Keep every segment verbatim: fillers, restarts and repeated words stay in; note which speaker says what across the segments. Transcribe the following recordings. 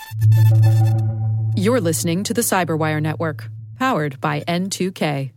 Speaker 1: You're listening to the Cyberwire Network, powered by N two K.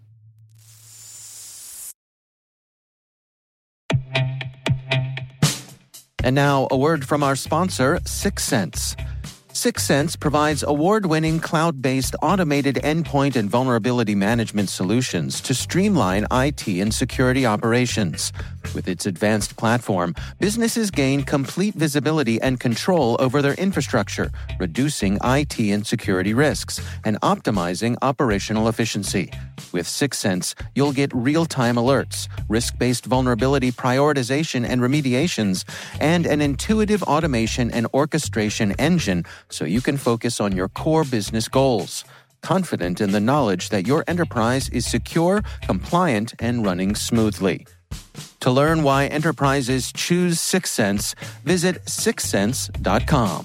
Speaker 2: And now, a word from our sponsor, Syxsense. Syxsense provides award-winning cloud-based automated endpoint and vulnerability management solutions to streamline I T and security operations. With its advanced platform, businesses gain complete visibility and control over their infrastructure, reducing I T and security risks and optimizing operational efficiency. With Syxsense, you'll get real-time alerts, risk-based vulnerability prioritization and remediations, and an intuitive automation and orchestration engine so you can focus on your core business goals, confident in the knowledge that your enterprise is secure, compliant, and running smoothly. To learn why enterprises choose Syxsense, visit syxsense dot com.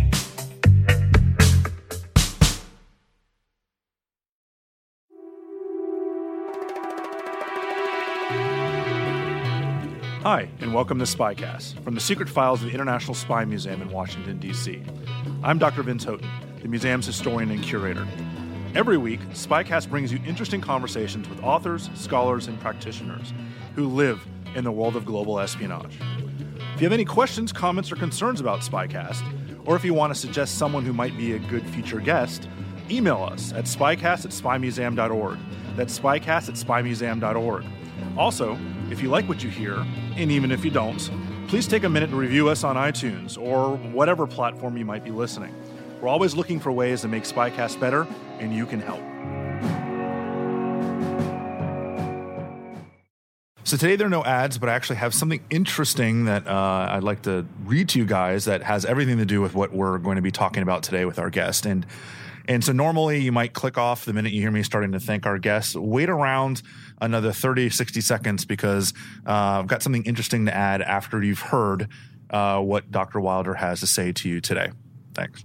Speaker 3: Hi, and welcome to SpyCast, from the secret files of the International Spy Museum in Washington, D C I'm Doctor Vince Houghton, the museum's historian and curator. Every week, SpyCast brings you interesting conversations with authors, scholars, and practitioners who live in the world of global espionage. If you have any questions, comments, or concerns about SpyCast, or if you want to suggest someone who might be a good future guest, email us at spycast at spy museum dot org. That's spycast at spy museum dot org. Also, if you like what you hear, and even if you don't, please take a minute to review us on iTunes or whatever platform you might be listening. We're always looking for ways to make SpyCast better, and you can help. So today there are no ads, but I actually have something interesting that uh, I'd like to read to you guys that has everything to do with what we're going to be talking about today with our guest. And And so normally you might click off the minute you hear me starting to thank our guests. Wait around another thirty, sixty seconds because uh, I've got something interesting to add after you've heard uh, what Doctor Wilder has to say to you today. Thanks.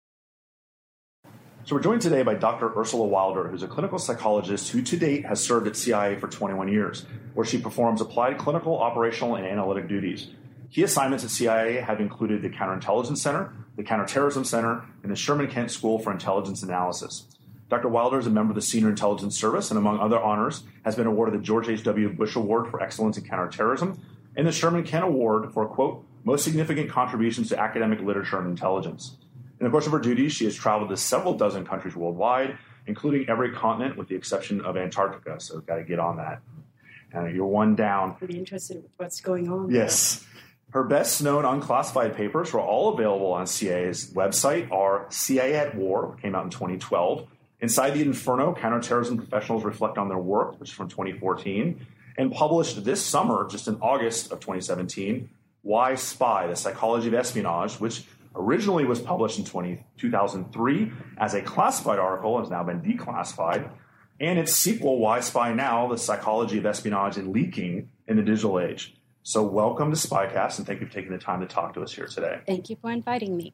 Speaker 3: So we're joined today by Doctor Ursula Wilder, who's a clinical psychologist who to date has served at C I A for twenty-one years, where she performs applied clinical, operational, and analytic duties. Key assignments at C I A have included the Counterintelligence Center, the Counterterrorism Center, and the Sherman Kent School for Intelligence Analysis. Doctor Wilder is a member of the Senior Intelligence Service and, among other honors, has been awarded the George H W. Bush Award for Excellence in Counterterrorism and the Sherman Kent Award for, quote, most significant contributions to academic literature and intelligence. In the course of her duties, she has traveled to several dozen countries worldwide, including every continent with the exception of Antarctica, so we've got to get on that. Uh, you're one down.
Speaker 4: Pretty interested in what's going on.
Speaker 3: Yes. Her best-known unclassified papers were all available on C I A's website, are C I A at War, which came out in twenty twelve, Inside the Inferno, Counterterrorism Professionals Reflect on Their Work, which is from twenty fourteen, and published this summer, just in August of twenty seventeen, Why Spy? The Psychology of Espionage, which originally was published in two thousand three as a classified article, has now been declassified, and its sequel, Why Spy Now? The Psychology of Espionage and Leaking in the Digital Age. So welcome to SpyCast, and thank you for taking the time to talk to us here today.
Speaker 4: Thank you for inviting me.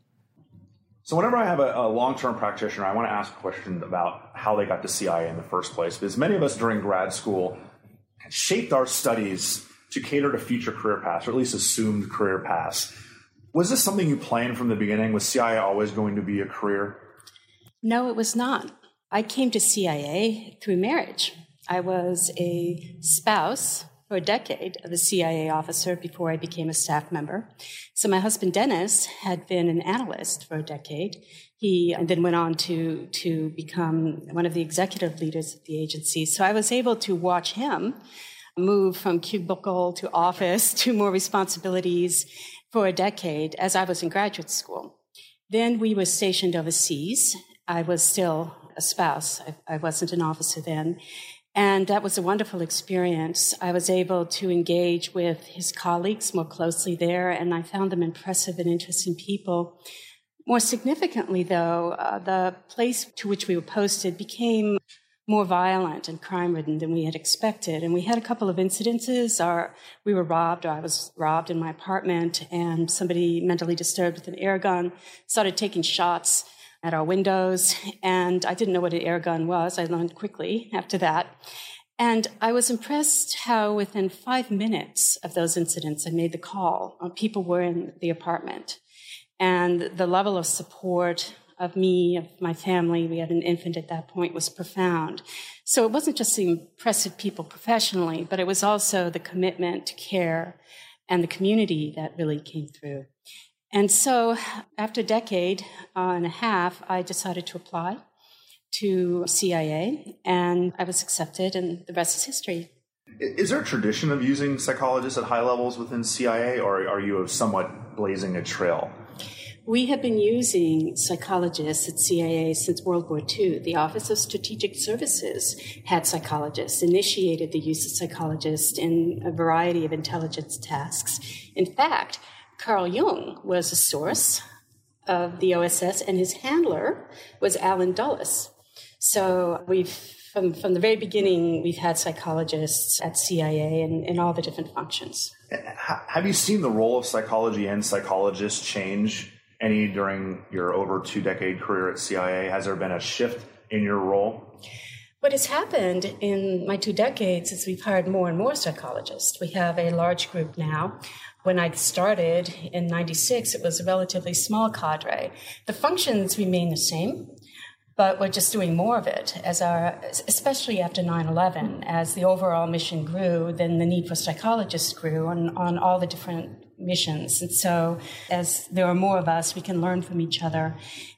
Speaker 3: So whenever I have a, a long-term practitioner, I want to ask a question about how they got to C I A in the first place, because many of us during grad school shaped our studies to cater to future career paths, or at least assumed career paths. Was this something you planned from the beginning? Was C I A always going to be a career?
Speaker 4: No, it was not. I came to C I A through marriage. I was a spouse for a decade of a C I A officer before I became a staff member. So my husband, Dennis, had been an analyst for a decade. He then went on to, to become one of the executive leaders of the agency. So I was able to watch him move from cubicle to office to more responsibilities for a decade as I was in graduate school. Then we were stationed overseas. I was still a spouse. I, I wasn't an officer then. And that was a wonderful experience. I was able to engage with his colleagues more closely there, and I found them impressive and interesting people. More significantly, though, uh, the place to which we were posted became more violent and crime-ridden than we had expected. And we had a couple of incidences. Our, we were robbed, or I was robbed in my apartment, and somebody mentally disturbed with an air gun started taking shots at our windows, and I didn't know what an air gun was. I learned quickly after that. And I was impressed how within five minutes of those incidents, I made the call. Uh, people were in the apartment. And the level of support of me, of my family, we had an infant at that point, was profound. So it wasn't just the impressive people professionally, but it was also the commitment to care and the community that really came through. And so after a decade uh, and a half, I decided to apply to C I A, and I was accepted, and the rest is history.
Speaker 3: Is there a tradition of using psychologists at high levels within C I A, or are you somewhat blazing a trail?
Speaker 4: We have been using psychologists at C I A since World War Two. The Office of Strategic Services had psychologists, initiated the use of psychologists in a variety of intelligence tasks. In fact, Carl Jung was a source of the O S S, and his handler was Alan Dulles. So we've, from, from the very beginning, we've had psychologists at C I A in, in all the different functions.
Speaker 3: Have you seen the role of psychology and psychologists change any during your over two-decade career at C I A? Has there been a shift in your role?
Speaker 4: What has happened in my two decades is we've hired more and more psychologists. We have a large group now. When I started in ninety-six, it was a relatively small cadre. The functions remain the same, but we're just doing more of it, as our, especially after nine eleven. As the overall mission grew, then the need for psychologists grew on, on all the different missions. And so as there are more of us, we can learn from each other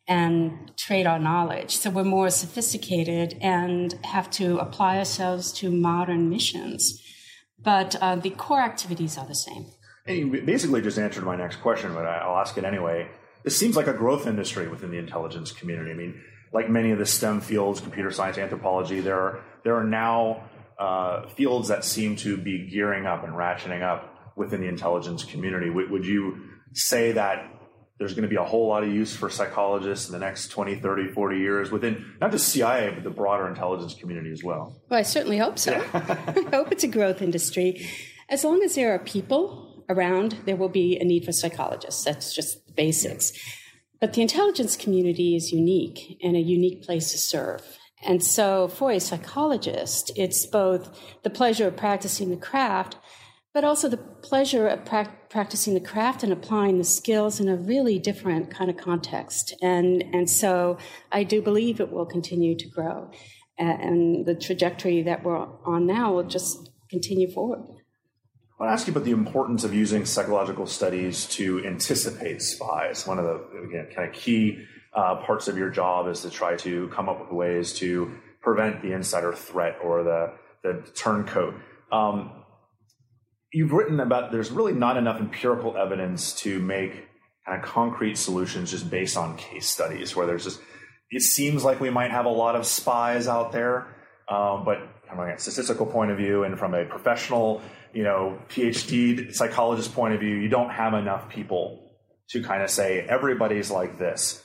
Speaker 4: and trade our knowledge. So we're more sophisticated and have to apply ourselves to modern missions. But uh, the core activities are the same.
Speaker 3: And you basically just answered my next question, but I'll ask it anyway. This seems like a growth industry within the intelligence community. I mean, like many of the STEM fields, computer science, anthropology, there are, there are now uh, fields that seem to be gearing up and ratcheting up within the intelligence community. Would, would you say that there's going to be a whole lot of use for psychologists in the next twenty, thirty, forty years within not just C I A, but the broader intelligence community as well?
Speaker 4: Well, I certainly hope so. Yeah. I hope it's a growth industry. As long as there are people around, there will be a need for psychologists. That's just the basics. But the intelligence community is unique and a unique place to serve. And so for a psychologist, it's both the pleasure of practicing the craft, but also the pleasure of pra- practicing the craft and applying the skills in a really different kind of context. And, and so I do believe it will continue to grow. And the trajectory that we're on now will just continue forward.
Speaker 3: I want to ask you about the importance of using psychological studies to anticipate spies. One of the, again, kind of key uh, parts of your job is to try to come up with ways to prevent the insider threat or the, the turncoat. Um, you've written about there's really not enough empirical evidence to make kind of concrete solutions just based on case studies, where there's just, it seems like we might have a lot of spies out there, um, but from a statistical point of view and from a professional, you know, PhD psychologist point of view, you don't have enough people to kind of say everybody's like this.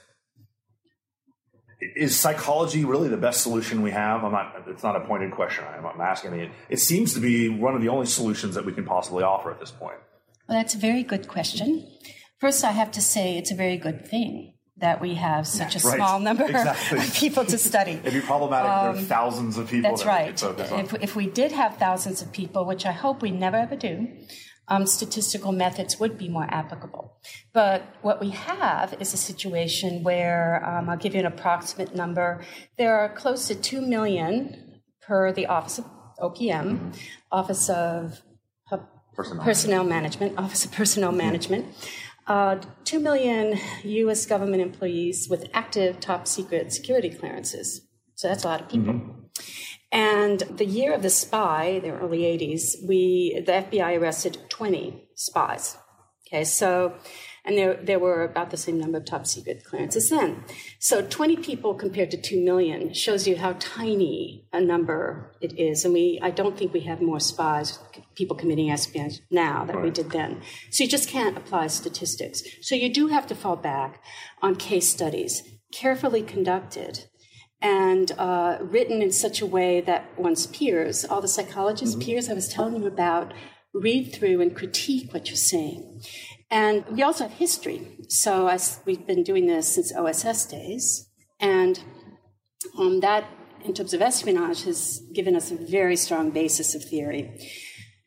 Speaker 3: Is psychology really the best solution we have? I'm not, it's not a pointed question. I'm, I'm asking. I mean, it, it seems to be one of the only solutions that we can possibly offer at this point.
Speaker 4: Well, that's a very good question. First, I have to say it's a very good thing that we have such a
Speaker 3: right.
Speaker 4: small number
Speaker 3: exactly.
Speaker 4: of people to study.
Speaker 3: It'd be problematic um, if there are thousands of people.
Speaker 4: That's
Speaker 3: that
Speaker 4: right.
Speaker 3: We could focus on.
Speaker 4: If, if we did have thousands of people, which I hope we never ever do, um, statistical methods would be more applicable. But what we have is a situation where, um, I'll give you an approximate number, there are close to two million per the Office of O P M, mm-hmm. Office of Personnel, Personnel Management, Office of Personnel mm-hmm. Management, Uh, two million U S government employees with active top secret security clearances. So that's a lot of people. Mm-hmm. And the year of the spy, the early eighties, we the F B I arrested twenty spies. Okay, so, and there there were about the same number of top secret clearances then. So twenty people compared to two million shows you how tiny a number it is. And we, I don't think we have more spies, people committing espionage now than right. we did then. So you just can't apply statistics. So you do have to fall back on case studies, carefully conducted, and uh, written in such a way that one's peers, all the psychologists' mm-hmm. peers I was telling you about, read through and critique what you're saying. And we also have history. So I, we've been doing this since O S S days. And um, that, in terms of espionage, has given us a very strong basis of theory.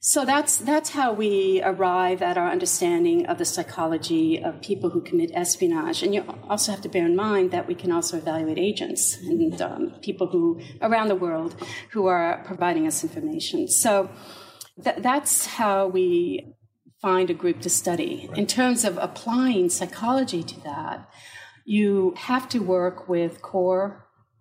Speaker 4: So that's that's how we arrive at our understanding of the psychology of people who commit espionage. And you also have to bear in mind that we can also evaluate agents and um, people who around the world who are providing us information. So th- that's how we find a group to study. Right. In terms of applying psychology to that, you have to work with core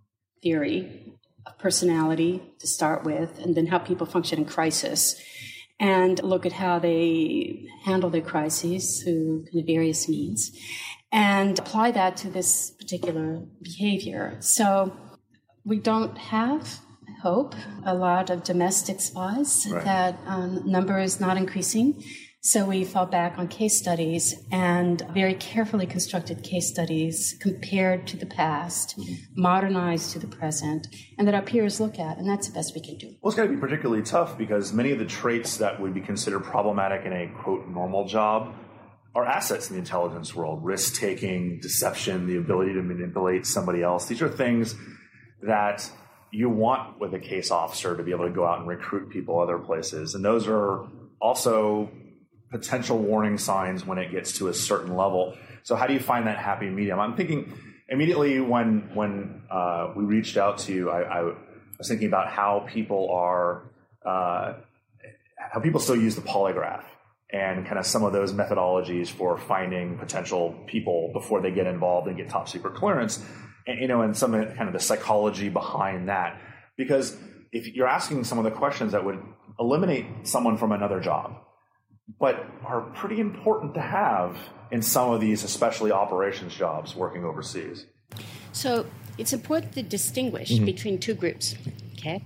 Speaker 4: theory of personality to start with, and then how people function in crisis, and look at how they handle their crises through kind of various means, and apply that to this particular behavior. So we don't have, I hope, a lot of domestic spies. Right. That um, number is not increasing. So we fall back on case studies and very carefully constructed case studies compared to the past, mm-hmm. modernized to the present, and that our peers look at, and that's the best we can do.
Speaker 3: Well, it's got to be particularly tough because many of the traits that would be considered problematic in a, quote, normal job are assets in the intelligence world. Risk-taking, deception, the ability to manipulate somebody else. These are things that you want with a case officer to be able to go out and recruit people other places. And those are also potential warning signs when it gets to a certain level. So how do you find that happy medium? I'm thinking immediately when when uh, we reached out to you, I, I was thinking about how people are, uh, how people still use the polygraph and kind of some of those methodologies for finding potential people before they get involved and get top secret clearance, and, you know, and some of the, kind of the psychology behind that. Because if you're asking some of the questions that would eliminate someone from another job, but are pretty important to have in some of these, especially operations jobs working overseas.
Speaker 4: So it's important to distinguish mm-hmm. between two groups, okay?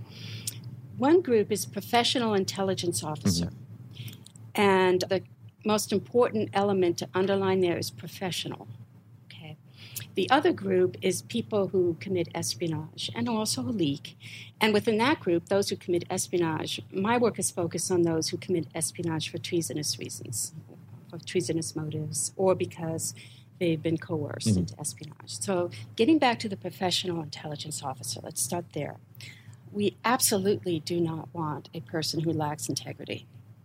Speaker 4: One group is professional intelligence officer. Mm-hmm. And the most important element to underline there is professional, okay? The other group is people who commit espionage and also a leak. And within that group, those who commit espionage, my work is focused on those who commit espionage for treasonous reasons, for treasonous motives, or because they've been coerced mm-hmm. into espionage. So getting back to the professional intelligence officer, let's start there. We absolutely do not want a person who lacks integrity.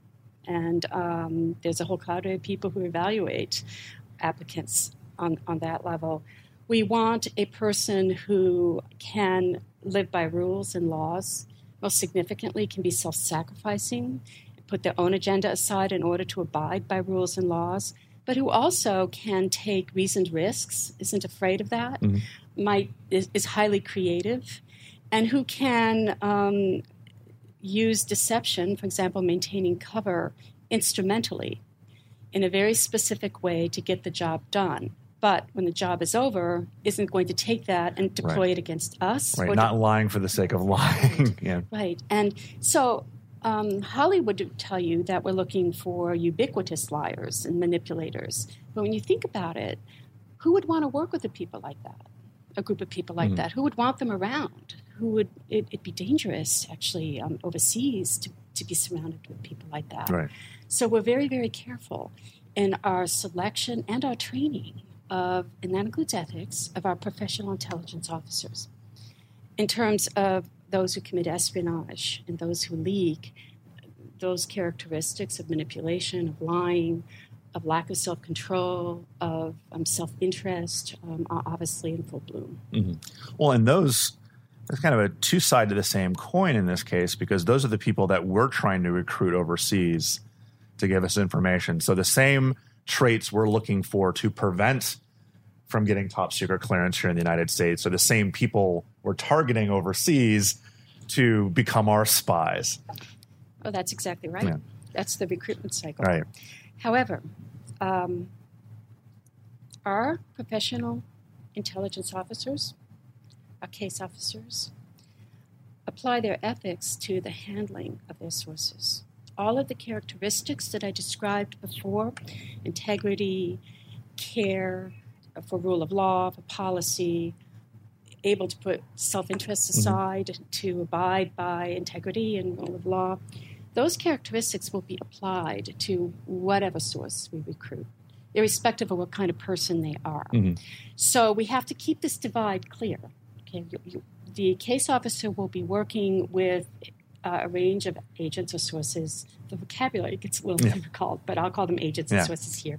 Speaker 4: And um, there's a whole cadre of people who evaluate applicants on, on that level. We want a person who can live by rules and laws, most significantly can be self-sacrificing, put their own agenda aside in order to abide by rules and laws, but who also can take reasoned risks, isn't afraid of that, mm-hmm. might is, is highly creative, and who can um, use deception, for example, maintaining cover instrumentally in a very specific way to get the job done. But when the job is over, isn't going to take that and deploy right. it against us.
Speaker 3: Right, not de- lying for the sake of lying. yeah.
Speaker 4: Right. And so um, Hollywood would tell you that we're looking for ubiquitous liars and manipulators. But when you think about it, who would want to work with a people like that, a group of people like mm. that? Who would want them around? Who would it, it'd be dangerous, actually, um, overseas to, to be surrounded with people like that.
Speaker 3: Right.
Speaker 4: So we're very, very careful in our selection and our training of, and that includes ethics, of our professional intelligence officers. In terms of those who commit espionage and those who leak, those characteristics of manipulation, of lying, of lack of self-control, of um, self-interest, um, are obviously in full bloom.
Speaker 3: Mm-hmm. Well, and those, there's kind of a two side to the same coin in this case, because those are the people that we're trying to recruit overseas to give us information. So the same traits we're looking for to prevent from getting top secret clearance here in the United States are the same people we're targeting overseas to become our spies.
Speaker 4: Oh, that's exactly right. Yeah. That's the recruitment cycle.
Speaker 3: Right.
Speaker 4: However, um, our professional intelligence officers, our case officers, apply their ethics to the handling of their sources. All of the characteristics that I described before, integrity, care, for rule of law, for policy, able to put self-interest aside, mm-hmm. to abide by integrity and rule of law, those characteristics will be applied to whatever source we recruit, irrespective of what kind of person they are. Mm-hmm. So we have to keep this divide clear. Okay, you, you, the case officer will be working with uh, a range of agents or sources. The vocabulary gets a little yeah. difficult, but I'll call them agents yeah. and sources here.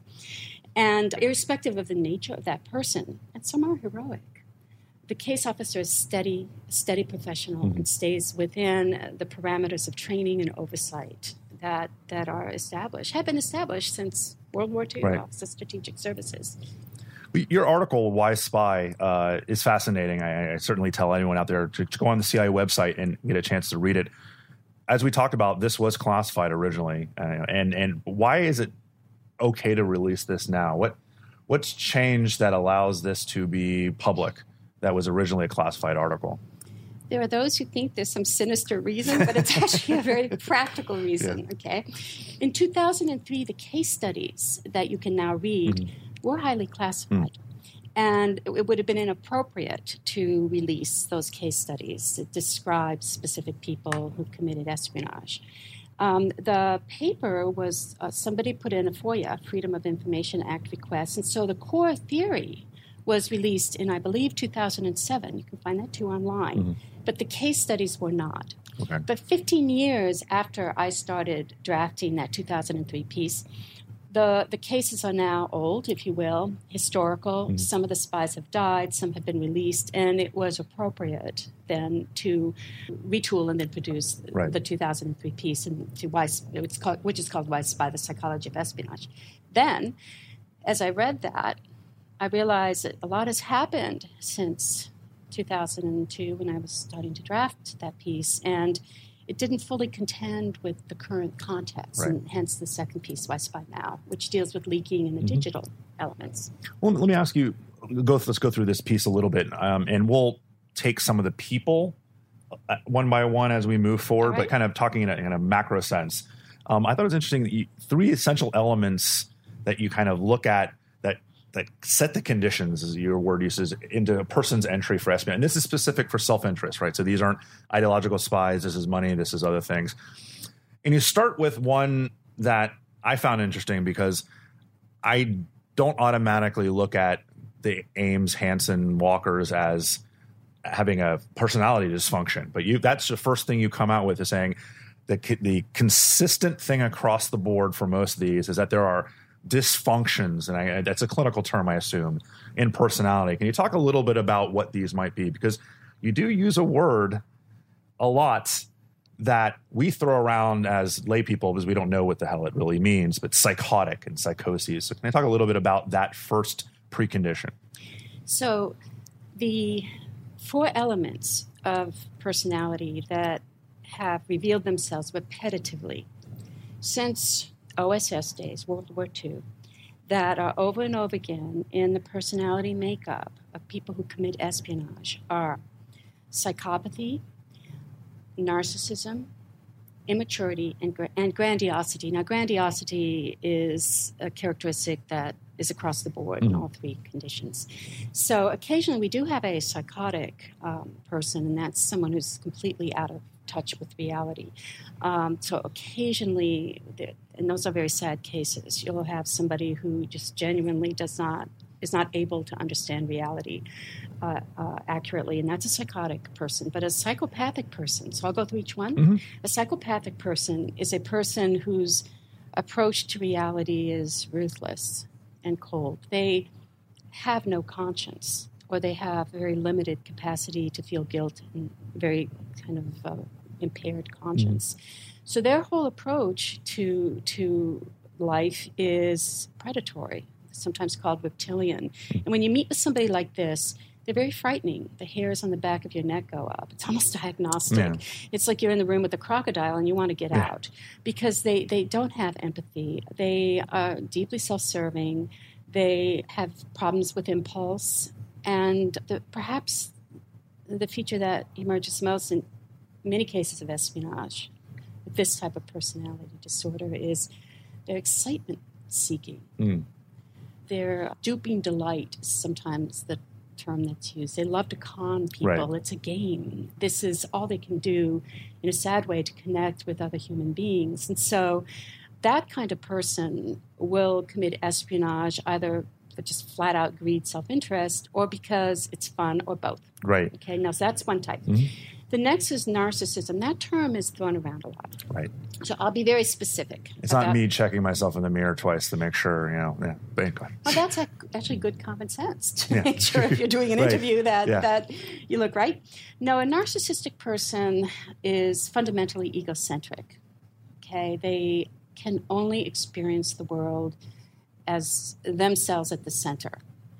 Speaker 4: And irrespective of the nature of that person, and some are heroic, the case officer is steady, steady professional mm-hmm. and stays within the parameters of training and oversight that that are established, have been established since World War Two, right. Office of Strategic Services.
Speaker 3: Your article, Why Spy, uh, is fascinating. I, I certainly tell anyone out there to, to go on the C I A website and get a chance to read it. As we talked about, this was classified originally. Uh, and and why is it okay to release this now? What What's changed that allows this to be public that was originally a classified article?
Speaker 4: There are those who think there's some sinister reason, but it's actually a very practical reason, yeah. okay? In two thousand three, the case studies that you can now read mm-hmm. were highly classified. Mm. And it would have been inappropriate to release those case studies that describe specific people who committed espionage. Um, the paper was, uh, somebody put in a FOIA, Freedom of Information Act request, and so the core theory was released in, I believe, two thousand seven. You can find that too online. Mm-hmm. But the case studies were not.
Speaker 3: Okay.
Speaker 4: But fifteen years after I started drafting that two thousand three piece, the, the cases are now old, if you will, historical. Mm-hmm. Some of the spies have died, some have been released, and it was appropriate then to retool and then produce
Speaker 3: right.
Speaker 4: the two thousand three piece, and to Why, it's called, which is called Why Spy, The Psychology of Espionage. Then, as I read that, I realized that a lot has happened since two thousand two when I was starting to draft that piece, and it didn't fully contend with the current context,
Speaker 3: right.
Speaker 4: and hence the second piece, Why Spy Now, which deals with leaking and the mm-hmm. digital elements.
Speaker 3: Well, let me ask you, go, let's go through this piece a little bit, um, and we'll take some of the people one by one as we move forward, right. but kind of talking in a, in a macro sense. Um, I thought it was interesting that you, three essential elements that you kind of look at that that set the conditions, as your word uses, into a person's entry for espionage. And this is specific for self-interest, right? So these aren't ideological spies. This is money. This is other things. And you start with one that I found interesting because I don't automatically look at the Ames, Hansen, Walkers as having a personality dysfunction. But you that's the first thing you come out with is saying that the consistent thing across the board for most of these is that there are dysfunctions, and I, that's a clinical term, I assume, in personality. Can you talk a little bit about what these might be? Because you do use a word a lot that we throw around as lay people because we don't know what the hell it really means, but psychotic and psychoses. So can I talk a little bit about that first precondition?
Speaker 4: So the four elements of personality that have revealed themselves repetitively since O S S days, World War Two, that are over and over again in the personality makeup of people who commit espionage are psychopathy, narcissism, immaturity, and, and grandiosity. Now, grandiosity is a characteristic that is across the board mm-hmm. in all three conditions. So occasionally we do have a psychotic um, person, and that's someone who's completely out of touch with reality. Um, so occasionally, and those are very sad cases, you'll have somebody who just genuinely does not, is not able to understand reality uh, uh, accurately, and that's a psychotic person. But a psychopathic person, so I'll go through each one. Mm-hmm. A psychopathic person is a person whose approach to reality is ruthless and cold. They have no conscience, or they have very limited capacity to feel guilt and very kind of uh, impaired conscience. Mm-hmm. So their whole approach to to life is predatory, sometimes called reptilian. And when you meet with somebody like this, they're very frightening. The hairs on the back of your neck go up. It's almost diagnostic. Yeah. It's like you're in the room with a crocodile and you want to get yeah. out because they, they don't have empathy. They are deeply self-serving. They have problems with impulse. And the, perhaps the feature that emerges most in many cases of espionage with this type of personality disorder is their excitement seeking. Mm. Their duping delight is sometimes the term that's used. They love to con people. Right. It's a game. This is all they can do in a sad way to connect with other human beings. And so that kind of person will commit espionage either for just flat out greed, self-interest, or because it's fun, or both.
Speaker 3: Right.
Speaker 4: Okay, now so that's one type.
Speaker 3: Mm-hmm.
Speaker 4: The next is narcissism. That term is thrown around a lot.
Speaker 3: Right.
Speaker 4: So I'll be very specific.
Speaker 3: It's
Speaker 4: about,
Speaker 3: not me checking myself in the mirror twice to make sure, you know. Yeah. But
Speaker 4: well, that's actually good common sense to
Speaker 3: yeah.
Speaker 4: make sure if you're doing an
Speaker 3: right.
Speaker 4: interview that,
Speaker 3: yeah.
Speaker 4: that you look right. No, a narcissistic person is fundamentally egocentric. Okay, they can only experience the world as themselves at the center.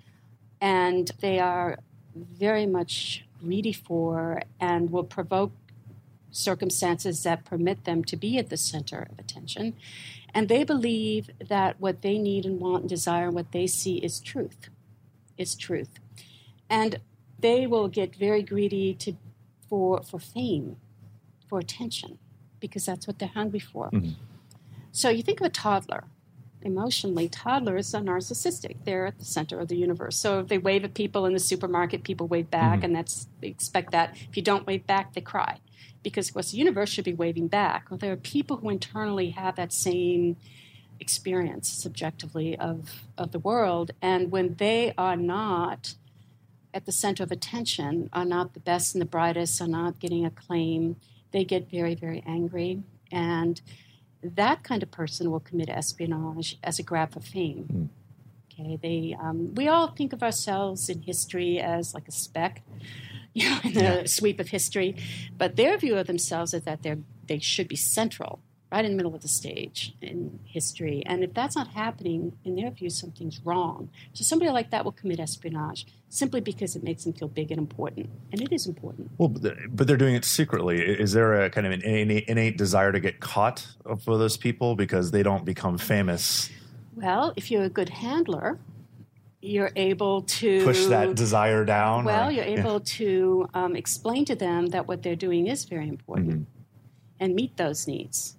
Speaker 4: And they are very much greedy for and will provoke circumstances that permit them to be at the center of attention. And they believe that what they need and want and desire and what they see is truth, is truth. And they will get very greedy to for for fame, for attention, because that's what they're hungry for. Mm-hmm. So you think of a toddler. Emotionally, toddlers are narcissistic. They're at the center of the universe. So if they wave at people in the supermarket, people wave back, mm-hmm. and that's they expect that. If you don't wave back, they cry. Because, of course, the universe should be waving back. Well, there are people who internally have that same experience subjectively of, of the world. And when they are not at the center of attention, are not the best and the brightest, are not getting acclaim, they get very, very angry. And that kind of person will commit espionage as a grab for fame. Mm. Okay, they um, we all think of ourselves in history as like a speck, you know, in the yeah. sweep of history, but their view of themselves is that they they should be central, right in the middle of the stage in history. And if that's not happening, in their view, something's wrong. So somebody like that will commit espionage simply because it makes them feel big and important. And it is important.
Speaker 3: Well, but they're doing it secretly. Is there a kind of an innate, innate desire to get caught for those people because they don't become famous?
Speaker 4: Well, if you're a good handler, you're able to
Speaker 3: push that desire down.
Speaker 4: Well,
Speaker 3: or,
Speaker 4: you're able yeah. to um, explain to them that what they're doing is very important mm-hmm. and meet those needs.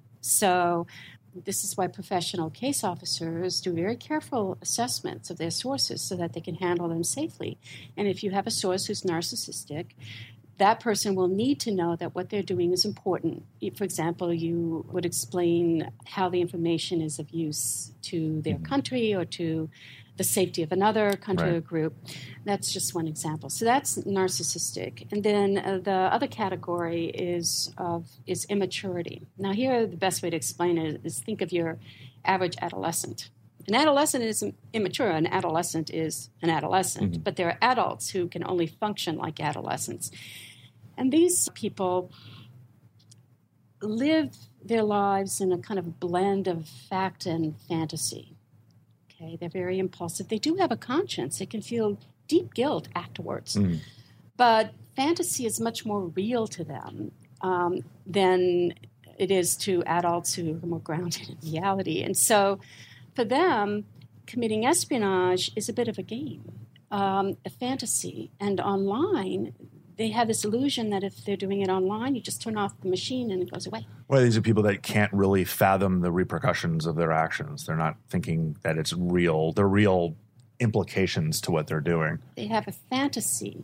Speaker 4: So this is why professional case officers do very careful assessments of their sources so that they can handle them safely. And if you have a source who's narcissistic, that person will need to know that what they're doing is important. For example, you would explain how the information is of use to their mm-hmm. country or to the safety of another country right. or group. That's just one example. So that's narcissistic. And then uh, the other category is of is immaturity. Now here, the best way to explain it is think of your average adolescent. An adolescent is immature. An adolescent is an adolescent. Mm-hmm. But there are adults who can only function like adolescents. And these people live their lives in a kind of blend of fact and fantasy. Okay, they're very impulsive. They do have a conscience. They can feel deep guilt afterwards. Mm. But fantasy is much more real to them um, than it is to adults who are more grounded in reality. And so for them, committing espionage is a bit of a game, um, a fantasy. And online, they have this illusion that if they're doing it online, you just turn off the machine and it goes away.
Speaker 3: Well, these are people that can't really fathom the repercussions of their actions. They're not thinking that it's real. They're real implications to what they're doing.
Speaker 4: They have a fantasy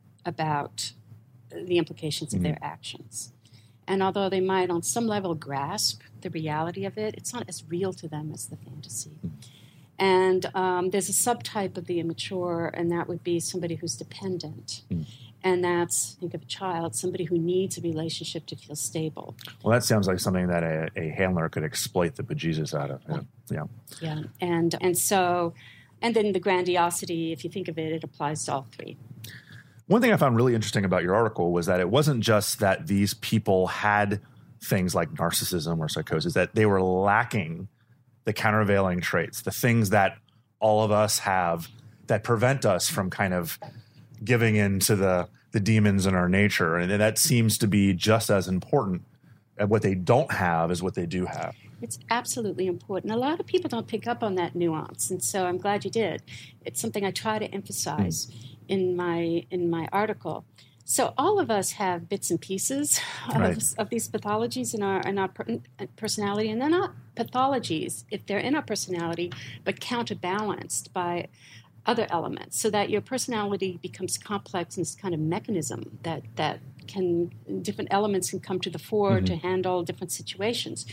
Speaker 4: about the implications of mm-hmm. their actions. And although they might on some level grasp the reality of it, it's not as real to them as the fantasy. Mm-hmm. And um, there's a subtype of the immature, and that would be somebody who's dependent. Mm-hmm. And that's, think of a child, somebody who needs a relationship to feel stable.
Speaker 3: Well, that sounds like something that a, a handler could exploit the bejesus out of. Yeah. Yeah.
Speaker 4: Yeah. And, and so, and then the grandiosity, if you think of it, it applies to all three.
Speaker 3: One thing I found really interesting about your article was that it wasn't just that these people had things like narcissism or psychosis, that they were lacking the countervailing traits, the things that all of us have that prevent us from kind of giving in to the, the demons in our nature. And that seems to be just as important. And what they don't have is what they do have.
Speaker 4: It's absolutely important. A lot of people don't pick up on that nuance. And so I'm glad you did. It's something I try to emphasize mm. in my in my article. So all of us have bits and pieces of, right. of these pathologies in our, in our per, personality. And they're not pathologies if they're in our personality, but counterbalanced by other elements, so that your personality becomes complex in this kind of mechanism that that can different elements can come to the fore mm-hmm. to handle different situations.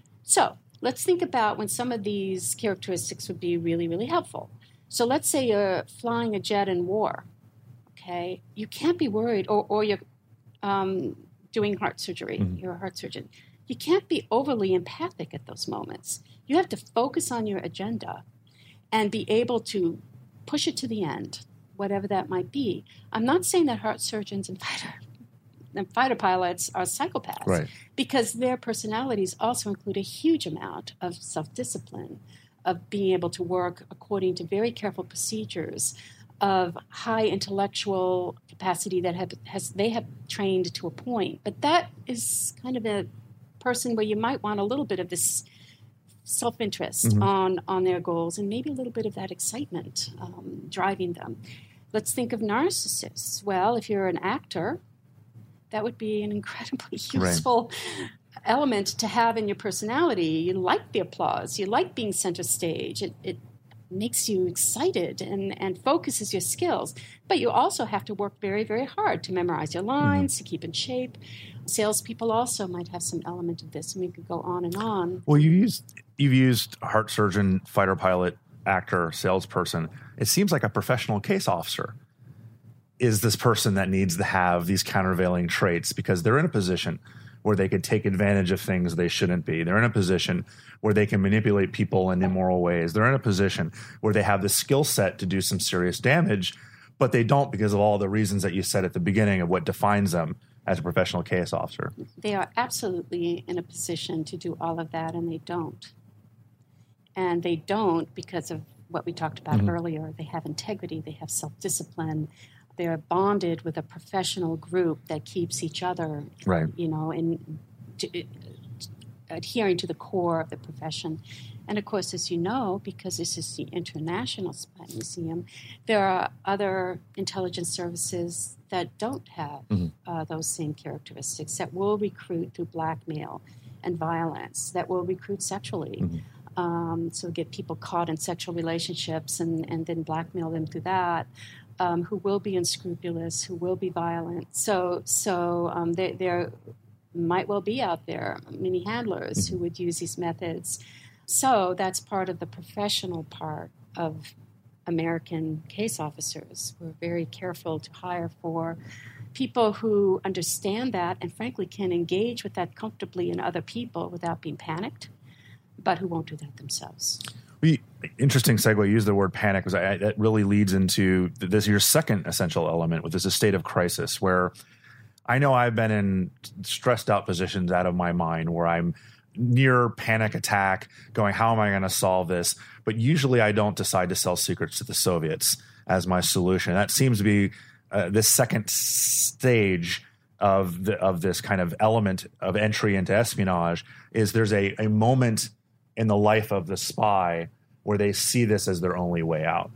Speaker 4: So let's think about when some of these characteristics would be really, really helpful. So let's say you're flying a jet in war. Okay, you can't be worried, or or you're um, doing heart surgery. Mm-hmm. You're a heart surgeon. You can't be overly empathic at those moments. You have to focus on your agenda and be able to push it to the end, whatever that might be. I'm not saying that heart surgeons and fighter, and fighter pilots are psychopaths,
Speaker 3: right,
Speaker 4: because their personalities also include a huge amount of self-discipline, of being able to work according to very careful procedures, of high intellectual capacity that have, has they have trained to a point. But that is kind of a person where you might want a little bit of this self-interest mm-hmm. on, on their goals and maybe a little bit of that excitement um, driving them. Let's think of narcissists. Well, if you're an actor, that would be an incredibly useful right. element to have in your personality. You like the applause. You like being center stage. It, it makes you excited and, and focuses your skills. But you also have to work very, very hard to memorize your lines, mm-hmm. to keep in shape. Salespeople also might have some element of this, and we could go on and on.
Speaker 3: Well, you used, you've used heart surgeon, fighter pilot, actor, salesperson. It seems like a professional case officer is this person that needs to have these countervailing traits because they're in a position where they could take advantage of things they shouldn't be. They're in a position where they can manipulate people in immoral ways. They're in a position where they have the skill set to do some serious damage, but they don't because of all the reasons that you said at the beginning of what defines them as a professional case officer.
Speaker 4: They are absolutely in a position to do all of that, and they don't. And they don't because of what we talked about mm-hmm. earlier. They have integrity. They have self-discipline. They're bonded with a professional group that keeps each other,
Speaker 3: right.
Speaker 4: you know, in to, adhering to the core of the profession. And, of course, as you know, because this is the International Spy Museum, there are other intelligence services that don't have mm-hmm. uh, those same characteristics, that will recruit through blackmail and violence, that will recruit sexually. Mm-hmm. Um, so get people caught in sexual relationships and, and then blackmail them through that. Um, who will be unscrupulous, who will be violent. So so um, there, there might well be out there many handlers mm-hmm. who would use these methods. So that's part of the professional part of American case officers. We're very careful to hire for people who understand that and frankly can engage with that comfortably in other people without being panicked, but who won't do that themselves.
Speaker 3: We, interesting segue. Use the word panic because I, that really leads into this. Your second essential element, with this a state of crisis, where I know I've been in stressed out positions out of my mind where I'm near panic attack, going, "How am I going to solve this?" But usually, I don't decide to sell secrets to the Soviets as my solution. That seems to be uh, this second stage of the, of this kind of element of entry into espionage. Is there's a a moment in the life of the spy where they see this as their only way out?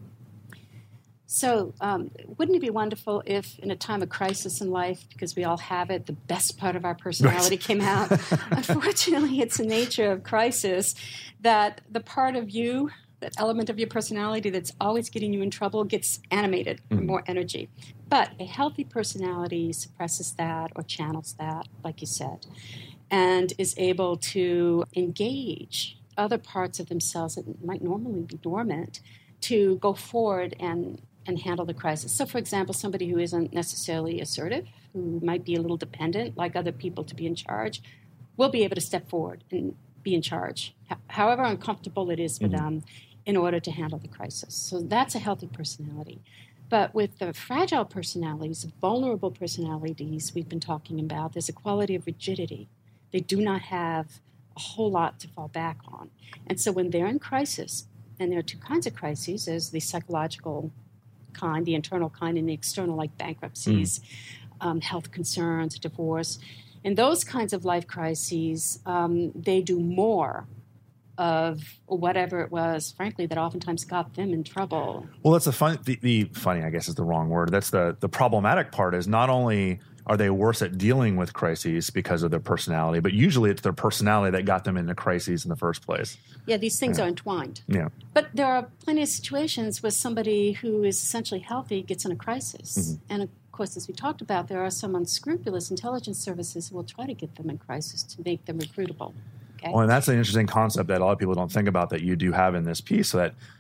Speaker 4: So um, wouldn't it be wonderful if in a time of crisis in life, because we all have it, the best part of our personality right. came out? Unfortunately, it's the nature of crisis that the part of you, that element of your personality that's always getting you in trouble gets animated mm. for more energy. But a healthy personality suppresses that or channels that, like you said, and is able to engage other parts of themselves that might normally be dormant to go forward and, and handle the crisis. So, for example, somebody who isn't necessarily assertive, who might be a little dependent, like other people to be in charge, will be able to step forward and be in charge, however uncomfortable it is for mm-hmm. them, in order to handle the crisis. So that's a healthy personality. But with the fragile personalities, vulnerable personalities we've been talking about, there's a quality of rigidity. They do not have a whole lot to fall back on. And so when they're in crisis, and there are two kinds of crises, there's the psychological kind, the internal kind, and the external, like bankruptcies, mm. um, health concerns, divorce. In those kinds of life crises, um, they do more of whatever it was, frankly, that oftentimes got them in trouble.
Speaker 3: Well, that's the fun. The, the funny, I guess, is the wrong word. That's the the problematic part. Is not only are they worse at dealing with crises because of their personality, but usually it's their personality that got them into crises in the first place.
Speaker 4: Yeah, these things
Speaker 3: yeah.
Speaker 4: are entwined.
Speaker 3: Yeah.
Speaker 4: But there are plenty of situations where somebody who is essentially healthy gets in a crisis. Mm-hmm. And of course, as we talked about, there are some unscrupulous intelligence services who will try to get them in crisis to make them recruitable. Okay?
Speaker 3: Well, and that's an interesting concept that a lot of people don't think about that you do have in this piece, so that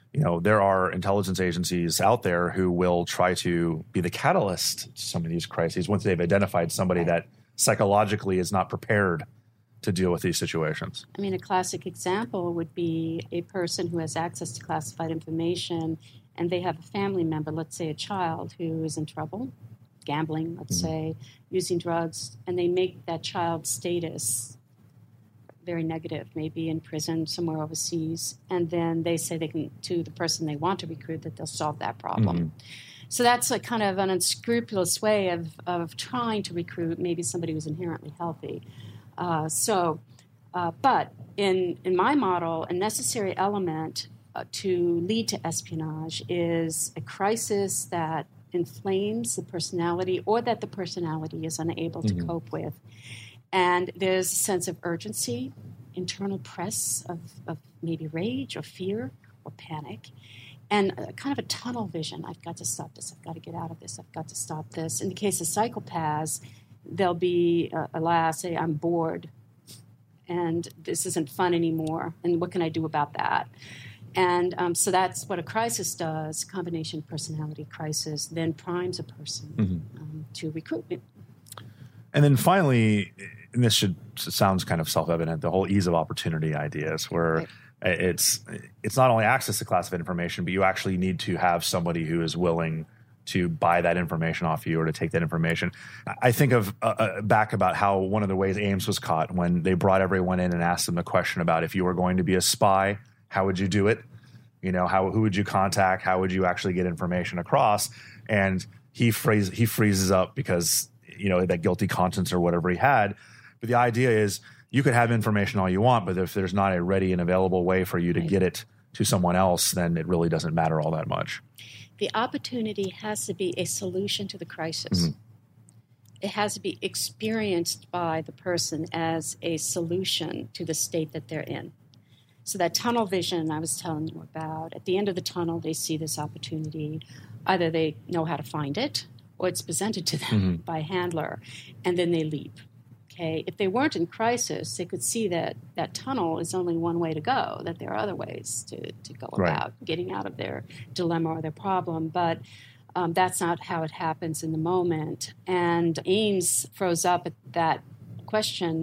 Speaker 3: you know, there are intelligence agencies out there who will try to be the catalyst to some of these crises once they've identified somebody that psychologically is not prepared to deal with these situations.
Speaker 4: I mean, a classic example would be a person who has access to classified information and they have a family member, let's say a child, who is in trouble, gambling, let's mm-hmm. say, using drugs, and they make that child's status very negative, maybe in prison somewhere overseas, and then they say they can, to the person they want to recruit, that they'll solve that problem. Mm-hmm. So that's a kind of an unscrupulous way of, of trying to recruit maybe somebody who's inherently healthy. Uh, so, uh, but in, in my model, a necessary element uh, to lead to espionage is a crisis that inflames the personality or that the personality is unable to mm-hmm. cope with. And there's a sense of urgency, internal press of, of maybe rage or fear or panic, and a kind of a tunnel vision. I've got to stop this. I've got to get out of this. I've got to stop this. In the case of psychopaths, they'll be, uh, alas, say, I'm bored, and this isn't fun anymore, and what can I do about that? And um, so that's what a crisis does, combination personality crisis, then primes a person mm-hmm. um, to recruitment.
Speaker 3: And then finally, and this should sounds kind of self-evident, the whole ease of opportunity ideas, where right. it's it's not only access to classified information, but you actually need to have somebody who is willing to buy that information off you or to take that information. I think of uh, uh, back about how one of the ways Ames was caught when they brought everyone in and asked them the question about if you were going to be a spy, how would you do it? You know, how who would you contact? How would you actually get information across? And he phrase he freezes up because, you know, that guilty conscience or whatever he had. But the idea is you could have information all you want, but if there's not a ready and available way for you to right. get it to someone else, then it really doesn't matter all that much.
Speaker 4: The opportunity has to be a solution to the crisis. Mm-hmm. It has to be experienced by the person as a solution to the state that they're in. So that tunnel vision I was telling you about, at the end of the tunnel, they see this opportunity. Either they know how to find it, or it's presented to them mm-hmm. by a handler, and then they leap. Okay, if they weren't in crisis, they could see that that tunnel is only one way to go, that there are other ways to, to go right. about getting out of their dilemma or their problem. But um, that's not how it happens in the moment. And Ames froze up at that question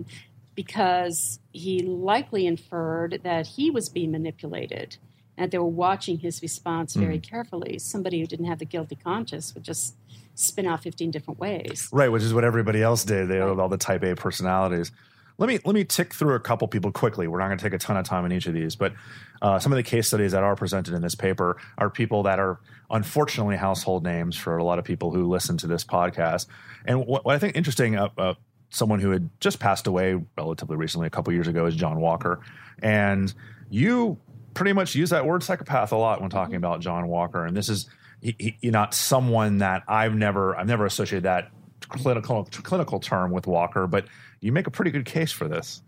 Speaker 4: because he likely inferred that he was being manipulated and they were watching his response very mm. carefully. Somebody who didn't have the guilty conscience would just spin out fifteen different ways.
Speaker 3: Right, which is what everybody else did. They have all the type A personalities. Let me let me tick through a couple people quickly. We're not going to take a ton of time in each of these, but uh, some of the case studies that are presented in this paper are people that are unfortunately household names for a lot of people who listen to this podcast. And what, what I think interesting, uh, uh, someone who had just passed away relatively recently, a couple years ago, is John Walker. And you pretty much use that word psychopath a lot when talking about John Walker. And this is He, he, you're not someone that I've never I've never associated that clinical clinical term with Walker, but you make a pretty good case for this.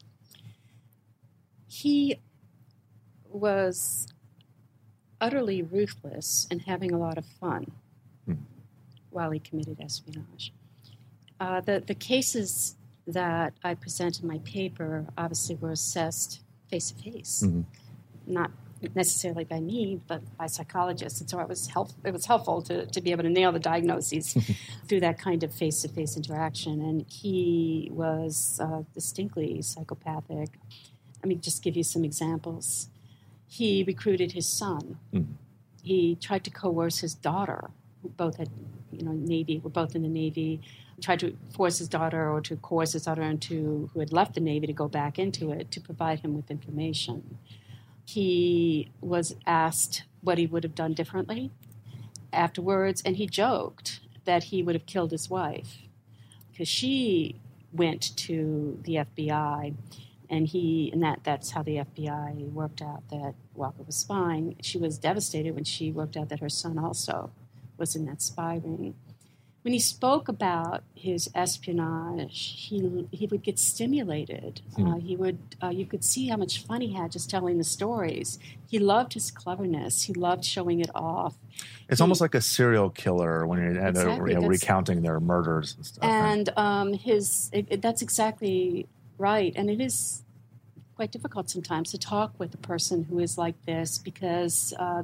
Speaker 4: He was utterly ruthless and having a lot of fun hmm. while he committed espionage. Uh, the the cases that I present in my paper obviously were assessed face to face, not necessarily by me, but by psychologists. And so it was help, it was helpful to, to be able to nail the diagnoses through that kind of face-to-face interaction. And he was uh, distinctly psychopathic. Let me just give you some examples. He recruited his son. Mm-hmm. He tried to coerce his daughter, who both had, you know, Navy, were both in the Navy, tried to force his daughter or to coerce his daughter into, who had left the Navy, to go back into it, to provide him with information. He was asked what he would have done differently afterwards, and he joked that he would have killed his wife because she went to the F B I, and he and that that's how the F B I worked out that Walker was spying. She was devastated when she worked out that her son also was in that spy ring. When he spoke about his espionage, he he would get stimulated. Mm. Uh, he would uh, you could see how much fun he had just telling the stories. He loved his cleverness. He loved showing it off.
Speaker 3: It's he, almost like a serial killer when you're exactly, you know, recounting their murders and stuff.
Speaker 4: And um, his it, it, that's exactly right. And it is quite difficult sometimes to talk with a person who is like this because uh,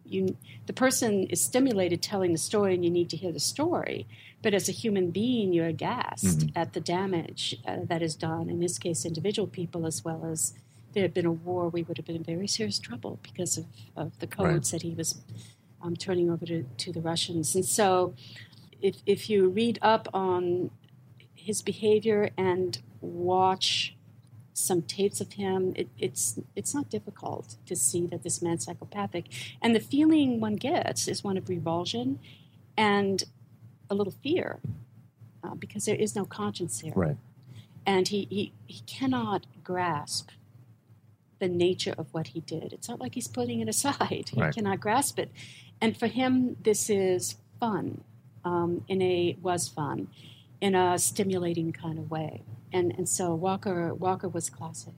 Speaker 4: you the person is stimulated telling the story, and you need to hear the story. But as a human being, you're aghast mm-hmm. at the damage uh, that is done. In this case, individual people, as well as there had been a war, we would have been in very serious trouble because of, of the codes right. that he was um, turning over to, to the Russians. And so if if you read up on his behavior and watch some tapes of him, it, it's it's not difficult to see that this man's psychopathic. And the feeling one gets is one of revulsion and a little fear, uh, because there is no conscience there.
Speaker 3: Right.
Speaker 4: And he, he, he cannot grasp the nature of what he did. It's not like he's putting it aside. He
Speaker 3: right.
Speaker 4: cannot grasp it. And for him, this is fun, um, in a, was fun, in a stimulating kind of way. And and so Walker Walker was classic.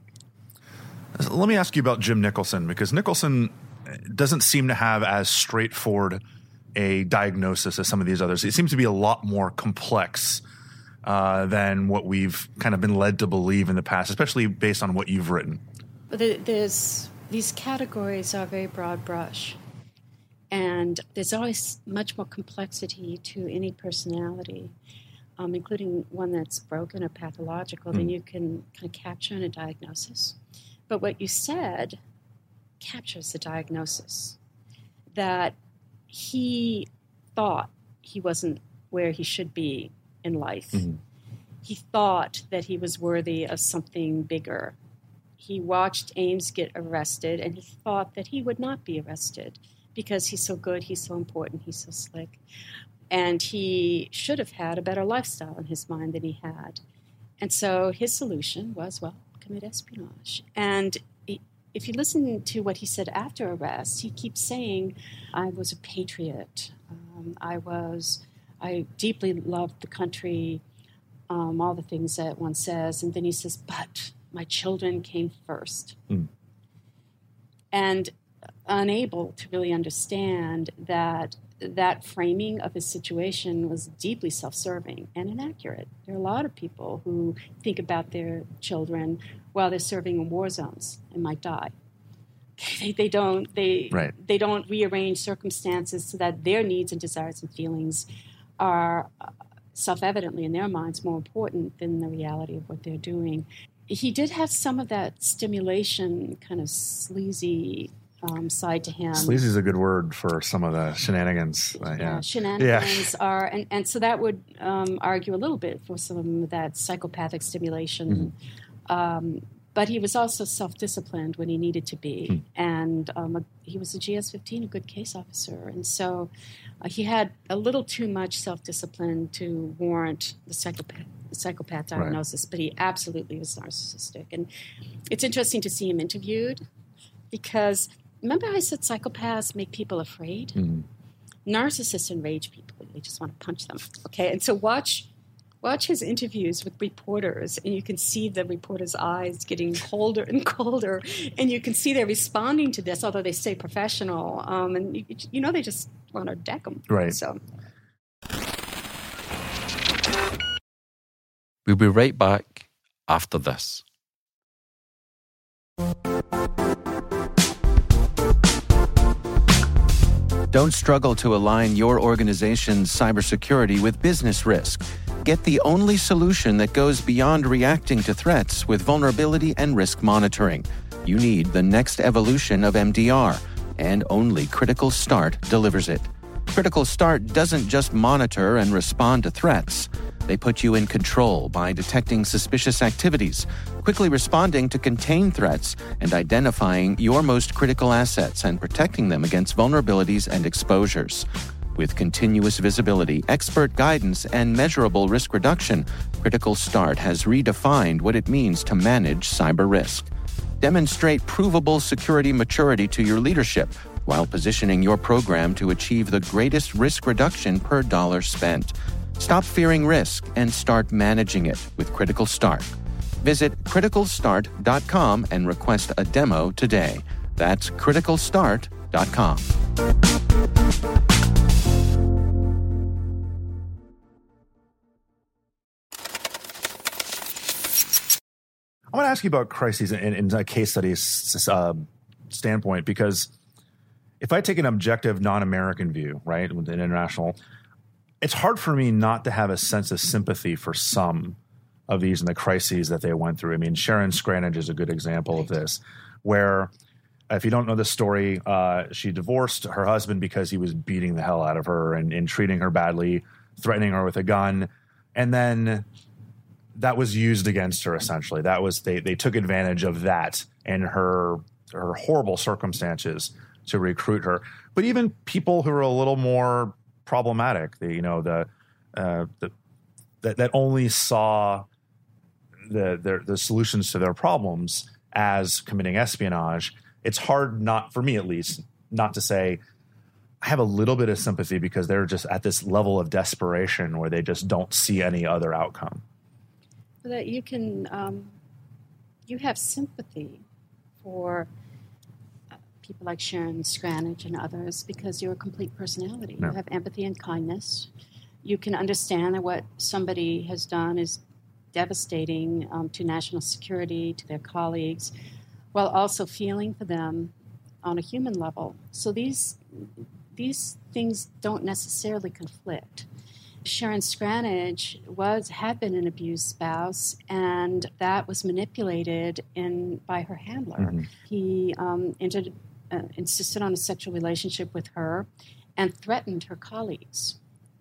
Speaker 3: Let me ask you about Jim Nicholson, because Nicholson doesn't seem to have as straightforward a diagnosis as some of these others. It seems to be a lot more complex uh, than what we've kind of been led to believe in the past, especially based on what you've written.
Speaker 4: There's these categories are very broad brush, and there's always much more complexity to any personality. Um, including one that's broken or pathological, mm. than you can kind of capture in a diagnosis. But what you said captures the diagnosis, that he thought he wasn't where he should be in life. Mm-hmm. He thought that he was worthy of something bigger. He watched Ames get arrested, and he thought that he would not be arrested because he's so good, he's so important, he's so slick. And he should have had a better lifestyle in his mind than he had. And so his solution was, well, commit espionage. And he, if you listen to what he said after arrest, he keeps saying, I was a patriot. Um, I was, I deeply loved the country, um, all the things that one says. And then he says, but my children came first. Mm. And unable to really understand that that framing of his situation was deeply self-serving and inaccurate. There are a lot of people who think about their children while they're serving in war zones and might die. They, they don't they right. they don't rearrange circumstances so that their needs and desires and feelings are self-evidently in their minds more important than the reality of what they're doing. He did have some of that stimulation, kind of sleazy Um, side to him.
Speaker 3: Sleazy is a good word for some of the shenanigans. Uh, yeah.
Speaker 4: yeah, shenanigans yeah. are, and, and so that would um, argue a little bit for some of that psychopathic stimulation. Mm-hmm. Um, but he was also self-disciplined when he needed to be, mm-hmm. and um, a, he was a G S fifteen, a good case officer, and so uh, he had a little too much self-discipline to warrant the psychopath, the psychopath diagnosis. Right. But he absolutely was narcissistic, and it's interesting to see him interviewed because. Remember how I said psychopaths make people afraid? Mm-hmm. Narcissists enrage people. They just want to punch them. Okay, and so watch watch his interviews with reporters, and you can see the reporters' eyes getting colder and colder, and you can see they're responding to this, although they stay professional. Um, and you, you know they just want to deck them.
Speaker 3: Right.
Speaker 4: So.
Speaker 5: We'll be right back after this.
Speaker 2: Don't struggle to align your organization's cybersecurity with business risk. Get the only solution that goes beyond reacting to threats with vulnerability and risk monitoring. You need the next evolution of M D R, and only Critical Start delivers it. Critical Start doesn't just monitor and respond to threats. They put you in control by detecting suspicious activities, quickly responding to contain threats, and identifying your most critical assets and protecting them against vulnerabilities and exposures. With continuous visibility, expert guidance, and measurable risk reduction, Critical Start has redefined what it means to manage cyber risk. Demonstrate provable security maturity to your leadership while positioning your program to achieve the greatest risk reduction per dollar spent. Stop fearing risk and start managing it with Critical Start. Visit critical start dot com and request a demo today. That's critical start dot com.
Speaker 3: I want to ask you about crises in, in a case study uh, standpoint, because if I take an objective, non-American view, right, with an international, it's hard for me not to have a sense of sympathy for some of these and the crises that they went through. I mean, Sharon Scranage is a good example of this, where if you don't know the story, uh, she divorced her husband because he was beating the hell out of her and, and treating her badly, threatening her with a gun. And then that was used against her, essentially. That was they they took advantage of that and her her horrible circumstances to recruit her. But even people who are a little more problematic, the, you know, the, uh, the that that only saw the, the the solutions to their problems as committing espionage. It's hard not, for me at least, not to say I have a little bit of sympathy because they're just at this level of desperation where they just don't see any other outcome.
Speaker 4: That you can, um, you have sympathy for uh, people like Sharon Scranage and others because you're a complete personality.
Speaker 3: Yeah.
Speaker 4: You have empathy and kindness. You can understand that what somebody has done is devastating um, to national security, to their colleagues, while also feeling for them on a human level. So these these things don't necessarily conflict. Sharon Scranage was had been an abused spouse, and that was manipulated in by her handler. Mm-hmm. He um, entered, uh, insisted on a sexual relationship with her and threatened her colleagues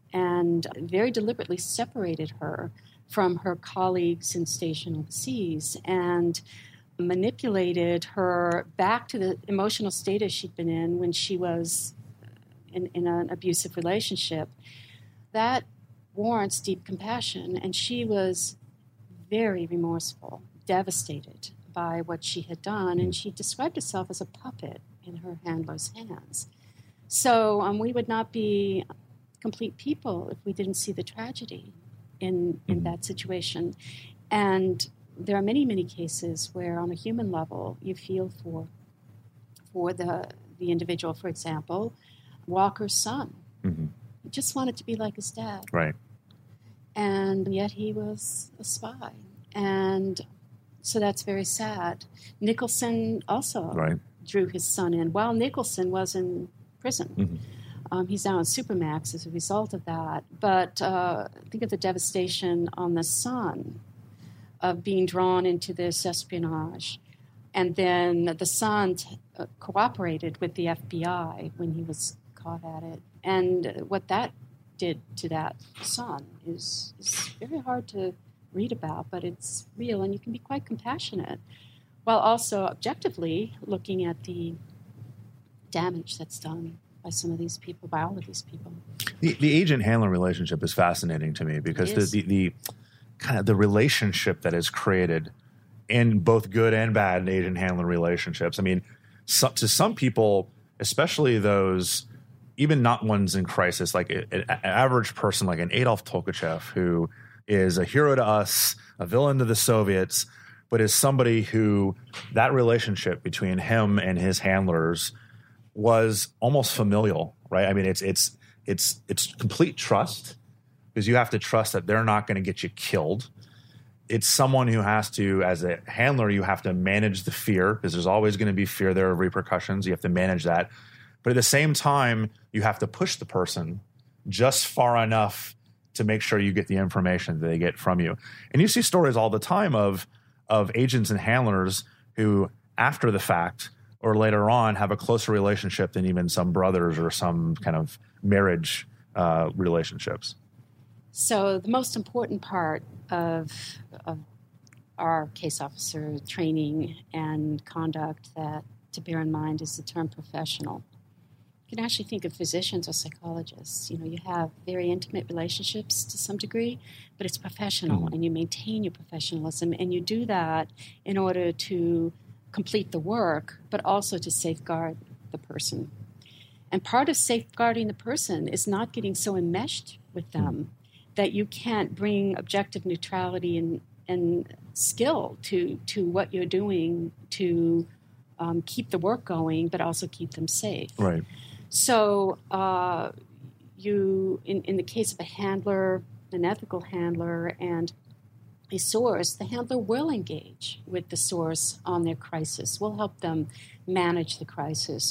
Speaker 4: and very deliberately separated her from her colleagues in station overseas and manipulated her back to the emotional status she'd been in when she was in, in an abusive relationship. That warrants deep compassion, and she was very remorseful, devastated by what she had done, and she described herself as a puppet in her handler's hands. So um, we would not be complete people if we didn't see the tragedy in, in that situation. And there are many, many cases where on a human level you feel for for the the individual. For example, Walker's son. Mm-hmm. He just wanted to be like his dad.
Speaker 3: Right.
Speaker 4: And yet he was a spy. And so that's very sad. Nicholson also
Speaker 3: right.
Speaker 4: drew his son in while Nicholson was in prison. Mm-hmm. Um, he's now on Supermax as a result of that. But uh, think of the devastation on the son of being drawn into this espionage. And then the son t- uh, cooperated with the F B I when he was caught at it. And what that did to that son is, is very hard to read about, but it's real, and you can be quite compassionate, while also objectively looking at the damage that's done by some of these people, by all of these people.
Speaker 3: The, the agent-handler relationship is fascinating to me because the, the, the kind of the relationship that is created in both good and bad agent-handler relationships. I mean, so, to some people, especially those even not ones in crisis, like an average person like an Adolf Tolkachev, who is a hero to us, a villain to the Soviets, but is somebody who that relationship between him and his handlers was almost familial, right? I mean, it's it's it's it's complete trust, because you have to trust that they're not going to get you killed. It's someone who has to, as a handler, you have to manage the fear, because there's always going to be fear there of repercussions. You have to manage that. But at the same time, you have to push the person just far enough to make sure you get the information that they get from you. And you see stories all the time of of agents and handlers who, after the fact or later on, have a closer relationship than even some brothers or some kind of marriage uh, relationships.
Speaker 4: So the most important part of, of our case officer training and conduct that to bear in mind is the term professional. You can actually think of physicians or psychologists. You know, you have very intimate relationships to some degree, but it's professional, mm-hmm. and you maintain your professionalism, and you do that in order to complete the work, but also to safeguard the person. And part of safeguarding the person is not getting so enmeshed with them mm-hmm. that you can't bring objective neutrality and, and skill to, to what you're doing to um, keep the work going, but also keep them safe.
Speaker 3: Right.
Speaker 4: So uh, you, in, in the case of a handler, an ethical handler, and a source, the handler will engage with the source on their crisis, will help them manage the crisis,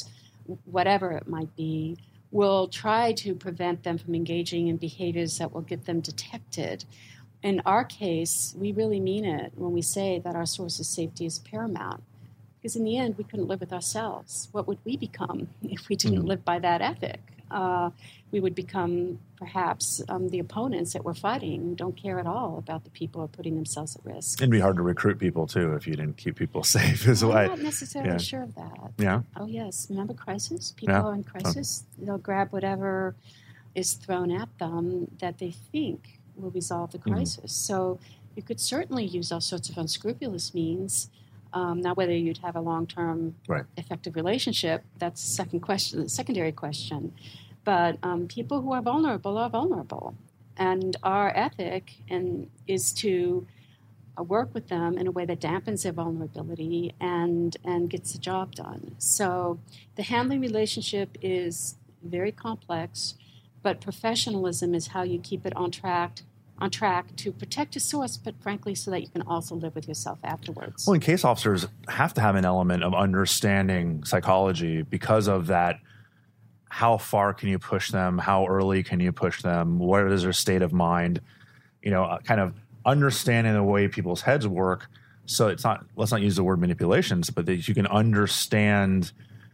Speaker 4: whatever it might be, will try to prevent them from engaging in behaviors that will get them detected. In our case, we really mean it when we say that our source of safety is paramount. Because in the end, we couldn't live with ourselves. What would we become if we didn't mm-hmm. live by that ethic? Uh, we would become, perhaps, um, the opponents that we're fighting who don't care at all about the people who are putting themselves at risk.
Speaker 3: It'd be hard to recruit people, too, if you didn't keep people safe. Is
Speaker 4: I'm
Speaker 3: why.
Speaker 4: not necessarily
Speaker 3: yeah.
Speaker 4: sure of that.
Speaker 3: Yeah?
Speaker 4: Oh, yes. Remember crisis? People
Speaker 3: yeah.
Speaker 4: are in crisis. Oh. They'll grab whatever is thrown at them that they think will resolve the crisis. Mm-hmm. So you could certainly use all sorts of unscrupulous means. Um, now, whether you'd have a long-term
Speaker 3: right.
Speaker 4: effective relationship, that's the second question, the secondary question. But um, people who are vulnerable are vulnerable. And our ethic and is to uh, work with them in a way that dampens their vulnerability and, and gets the job done. So the handling relationship is very complex, but professionalism is how you keep it on track on track to protect your source, but frankly, so that you can also live with yourself afterwards.
Speaker 3: Well, and case officers have to have an element of understanding psychology because of that. How far can you push them? How early can you push them? What is their state of mind? You know, kind of understanding the way people's heads work. So it's not, let's not use the word manipulations, but that you can understand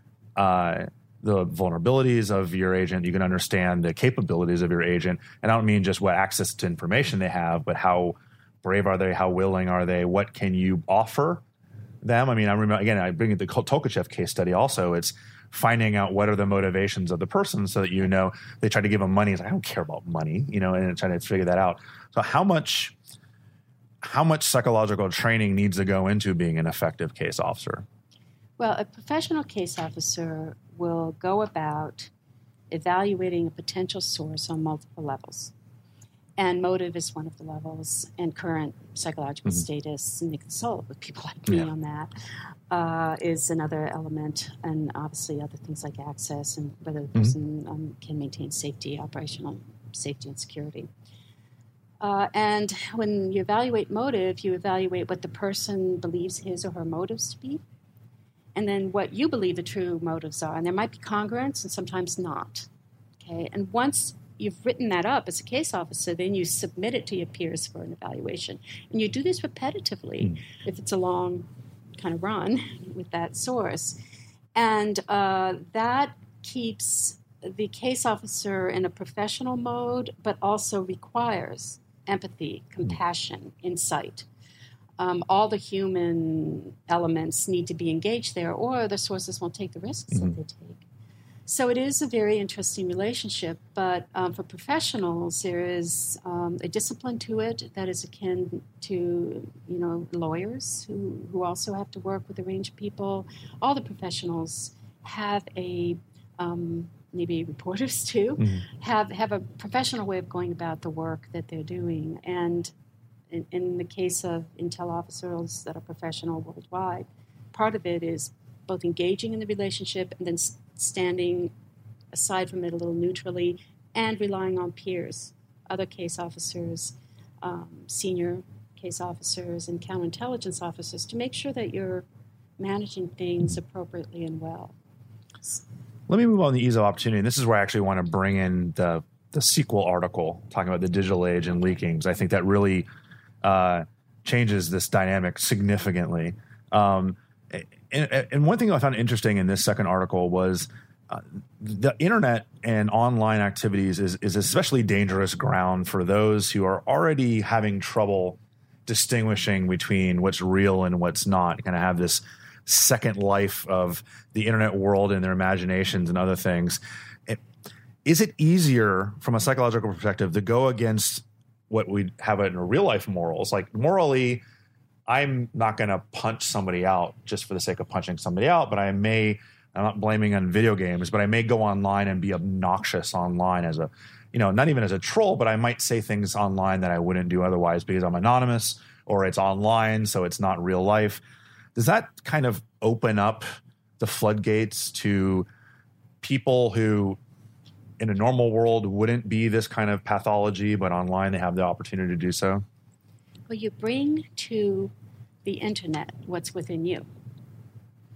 Speaker 3: uh, the vulnerabilities of your agent. You can understand the capabilities of your agent. And I don't mean just what access to information they have, but how brave are they? How willing are they? What can you offer them? I mean, I remember, again, I bring the Tolkachev case study also. It's finding out what are the motivations of the person so that, you know, they try to give them money. It's like, I don't care about money, you know, and trying to figure that out. So how much, how much psychological training needs to go into being an effective case officer?
Speaker 4: Well, a professional case officer will go about evaluating a potential source on multiple levels. And motive is one of the levels, and current psychological mm-hmm. status, and they consult with people like me yeah. on that, uh, is another element, and obviously other things like access and whether the person mm-hmm. um, can maintain safety, operational safety and security. Uh, and when you evaluate motive, you evaluate what the person believes his or her motives to be, and then what you believe the true motives are. And there might be congruence and sometimes not. Okay, and once you've written that up as a case officer, then you submit it to your peers for an evaluation. And you do this repetitively mm. if it's a long kind of run with that source. And uh, that keeps the case officer in a professional mode, but also requires empathy, compassion, mm. insight. Um, all the human elements need to be engaged there, or the sources won't take the risks mm-hmm. that they take. So it is a very interesting relationship, but um, for professionals, there is um, a discipline to it that is akin to, you know, lawyers who, who also have to work with a range of people. All the professionals have a, um, maybe reporters too, mm-hmm. have, have a professional way of going about the work that they're doing. And in, in the case of intel officers that are professional worldwide, part of it is both engaging in the relationship and then standing aside from it a little neutrally and relying on peers, other case officers, um, senior case officers, and counterintelligence officers to make sure that you're managing things appropriately and well.
Speaker 3: Let me move on to the ease of opportunity. And this is where I actually want to bring in the, the sequel article talking about the digital age and leaking, because I think that really uh, changes this dynamic significantly. Um, And, and one thing I found interesting in this second article was uh, the internet and online activities is, is especially dangerous ground for those who are already having trouble distinguishing between what's real and what's not, kind of have this second life of the internet world and their imaginations and other things. It, is it easier from a psychological perspective to go against what we have in real life morals? Like morally, I'm not going to punch somebody out just for the sake of punching somebody out, but I may, I'm not blaming on video games, but I may go online and be obnoxious online as a, you know, not even as a troll, but I might say things online that I wouldn't do otherwise because I'm anonymous or it's online, so it's not real life. Does that kind of open up the floodgates to people who in a normal world wouldn't be this kind of pathology, but online they have the opportunity to do so?
Speaker 4: Well, you bring to the internet what's within you.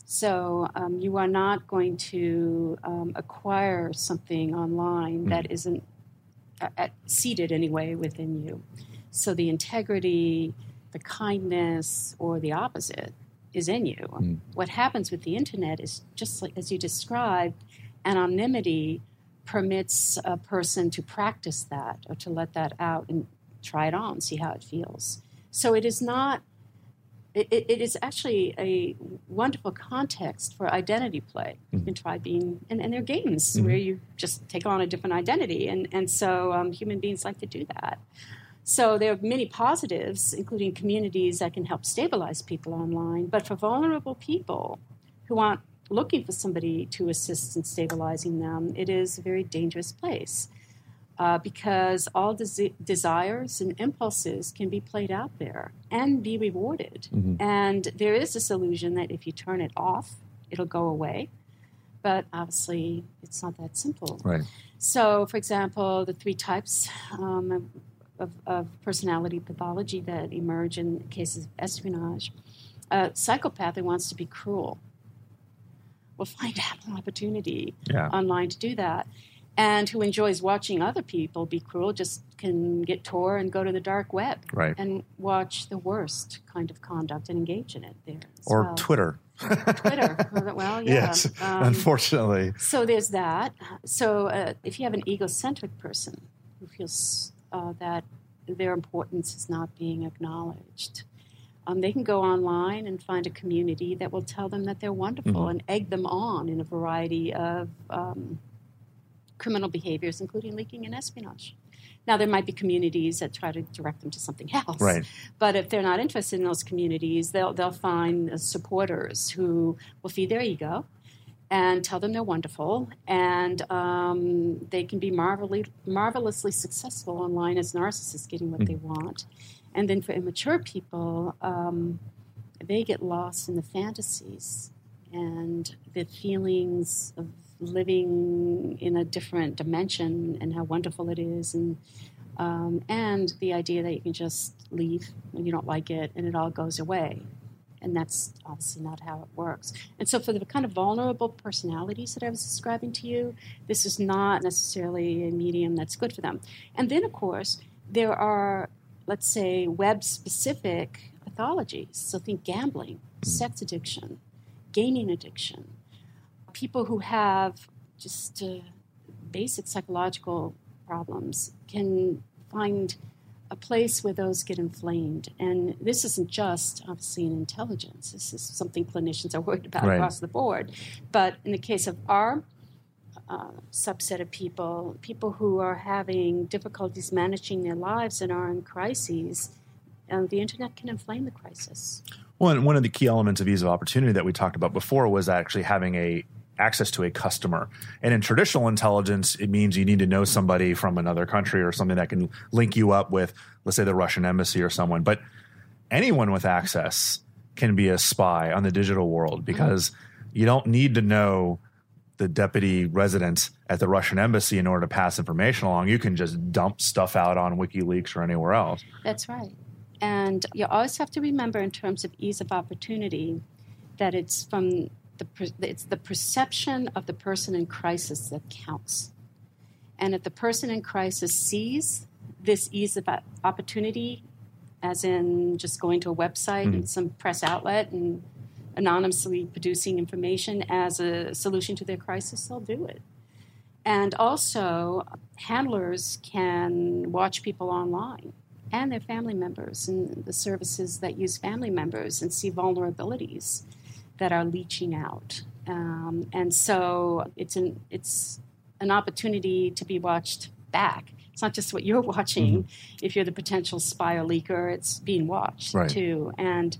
Speaker 4: So um, you are not going to um, acquire something online mm-hmm. that isn't uh, uh, seated anyway within you. So the integrity, the kindness, or the opposite is in you. Mm. What happens with the internet is just like as you described, anonymity permits a person to practice that or to let that out and try it on, see how it feels. So it is not, it, it is actually a wonderful context for identity play. Mm. You can try being, and, and there are games mm. where you just take on a different identity. And, and so um, human beings like to do that. So there are many positives, including communities that can help stabilize people online. But for vulnerable people who aren't looking for somebody to assist in stabilizing them, it is a very dangerous place uh, because all des- desires and impulses can be played out there and be rewarded. Mm-hmm. And there is this illusion that if you turn it off, it'll go away. But obviously, it's not that simple.
Speaker 3: Right.
Speaker 4: So, for example, the three types um, Of, of personality pathology that emerge in cases of espionage. A psychopath who wants to be cruel will find ample opportunity yeah. online to do that. And who enjoys watching other people be cruel just can get Tor and go to the dark web
Speaker 3: right.
Speaker 4: and watch the worst kind of conduct and engage in it there.
Speaker 3: Or
Speaker 4: well.
Speaker 3: Twitter.
Speaker 4: Twitter. Well, yeah.
Speaker 3: Yes,
Speaker 4: um,
Speaker 3: unfortunately.
Speaker 4: So there's that. So uh, if you have an egocentric person who feels Uh, that their importance is not being acknowledged. Um, they can go online and find a community that will tell them that they're wonderful mm-hmm. and egg them on in a variety of um, criminal behaviors, including leaking and espionage. Now, there might be communities that try to direct them to something else.
Speaker 3: Right.
Speaker 4: But if they're not interested in those communities, they'll, they'll find uh, supporters who will feed their ego and tell them they're wonderful, and um, they can be marvelously, marvelously successful online as narcissists getting what mm. they want. And then for immature people, um, they get lost in the fantasies and the feelings of living in a different dimension and how wonderful it is, and um, and the idea that you can just leave when you don't like it and it all goes away. And that's obviously not how it works. And so for the kind of vulnerable personalities that I was describing to you, this is not necessarily a medium that's good for them. And then, of course, there are, let's say, web-specific pathologies. So think gambling, sex addiction, gaming addiction. People who have just uh, basic psychological problems can find a place where those get inflamed. And this isn't just, obviously, in intelligence. This is something clinicians are worried about right. across the board. But in the case of our uh, subset of people, people who are having difficulties managing their lives and are in crises, uh, the internet can inflame the crisis.
Speaker 3: Well, and one of the key elements of ease of opportunity that we talked about before was actually having a access to a customer. And in traditional intelligence, it means you need to know somebody from another country or something that can link you up with, let's say, the Russian embassy or someone. But anyone with access can be a spy on the digital world because mm-hmm. you don't need to know the deputy resident at the Russian embassy in order to pass information along. You can just dump stuff out on WikiLeaks or anywhere else.
Speaker 4: That's right. And you always have to remember, in terms of ease of opportunity, that it's from the it's the perception of the person in crisis that counts. And if the person in crisis sees this ease of opportunity, as in just going to a website mm-hmm. and some press outlet and anonymously producing information as a solution to their crisis, they'll do it. And also, handlers can watch people online and their family members and the services that use family members and see vulnerabilities that are leaching out. Um, and so it's an it's an opportunity to be watched back. It's not just what you're watching. Mm-hmm. If you're the potential spy or leaker, it's being watched right. too. And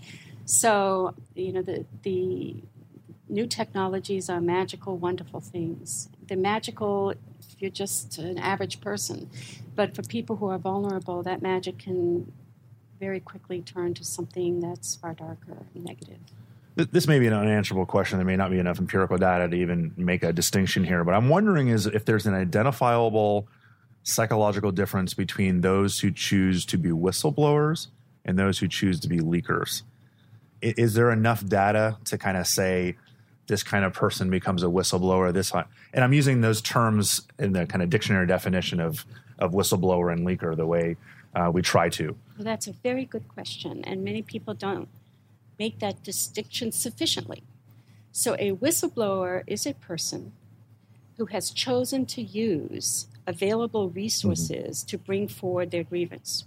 Speaker 4: so, you know, the the new technologies are magical, wonderful things. They're magical if you're just an average person. But for people who are vulnerable, that magic can very quickly turn to something that's far darker and negative.
Speaker 3: This may be an unanswerable question. There may not be enough empirical data to even make a distinction here. But I'm wondering is if there's an identifiable psychological difference between those who choose to be whistleblowers and those who choose to be leakers. Is there enough data to kind of say this kind of person becomes a whistleblower. This, and I'm using those terms in the kind of dictionary definition of of whistleblower and leaker, the way uh, we try to.
Speaker 4: Well, that's a very good question, and many people don't make that distinction sufficiently. So a whistleblower is a person who has chosen to use available resources mm-hmm. to bring forward their grievance.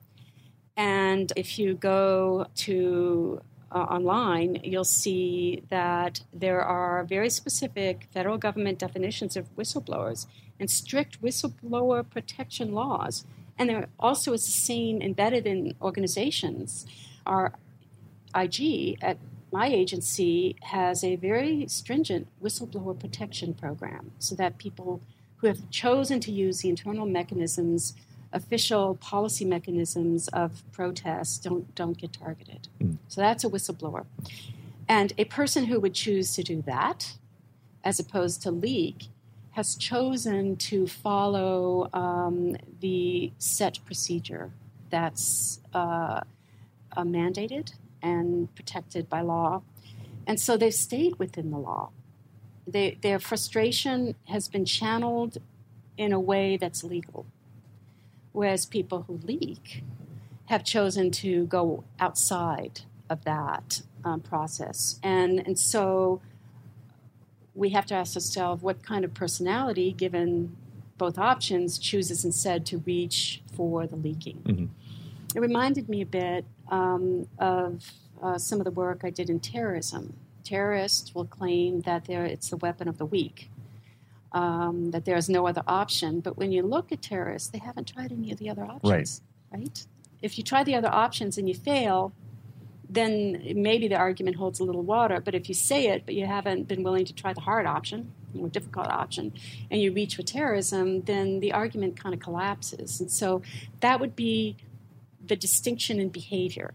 Speaker 4: And if you go to uh, online, you'll see that there are very specific federal government definitions of whistleblowers and strict whistleblower protection laws. And there also is the same embedded in organizations. Our I G at my agency has a very stringent whistleblower protection program so that people who have chosen to use the internal mechanisms, official policy mechanisms of protest don't, don't get targeted. Mm. So that's a whistleblower. And a person who would choose to do that, as opposed to leak, has chosen to follow um, the set procedure that's uh, uh, mandated and protected by law. And so they've stayed within the law. They, their frustration has been channeled in a way that's legal, whereas people who leak have chosen to go outside of that um, process. And, and so we have to ask ourselves what kind of personality, given both options, chooses instead to reach for the leaking. Mm-hmm. It reminded me a bit um, of uh, some of the work I did in terrorism. Terrorists will claim that it's the weapon of the weak, um, that there's no other option. But when you look at terrorists, they haven't tried any of the other options, right? right? If you try the other options and you fail, then maybe the argument holds a little water. But if you say it, but you haven't been willing to try the hard option, the more difficult option, and you reach for terrorism, then the argument kind of collapses. And so that would be the distinction in behavior.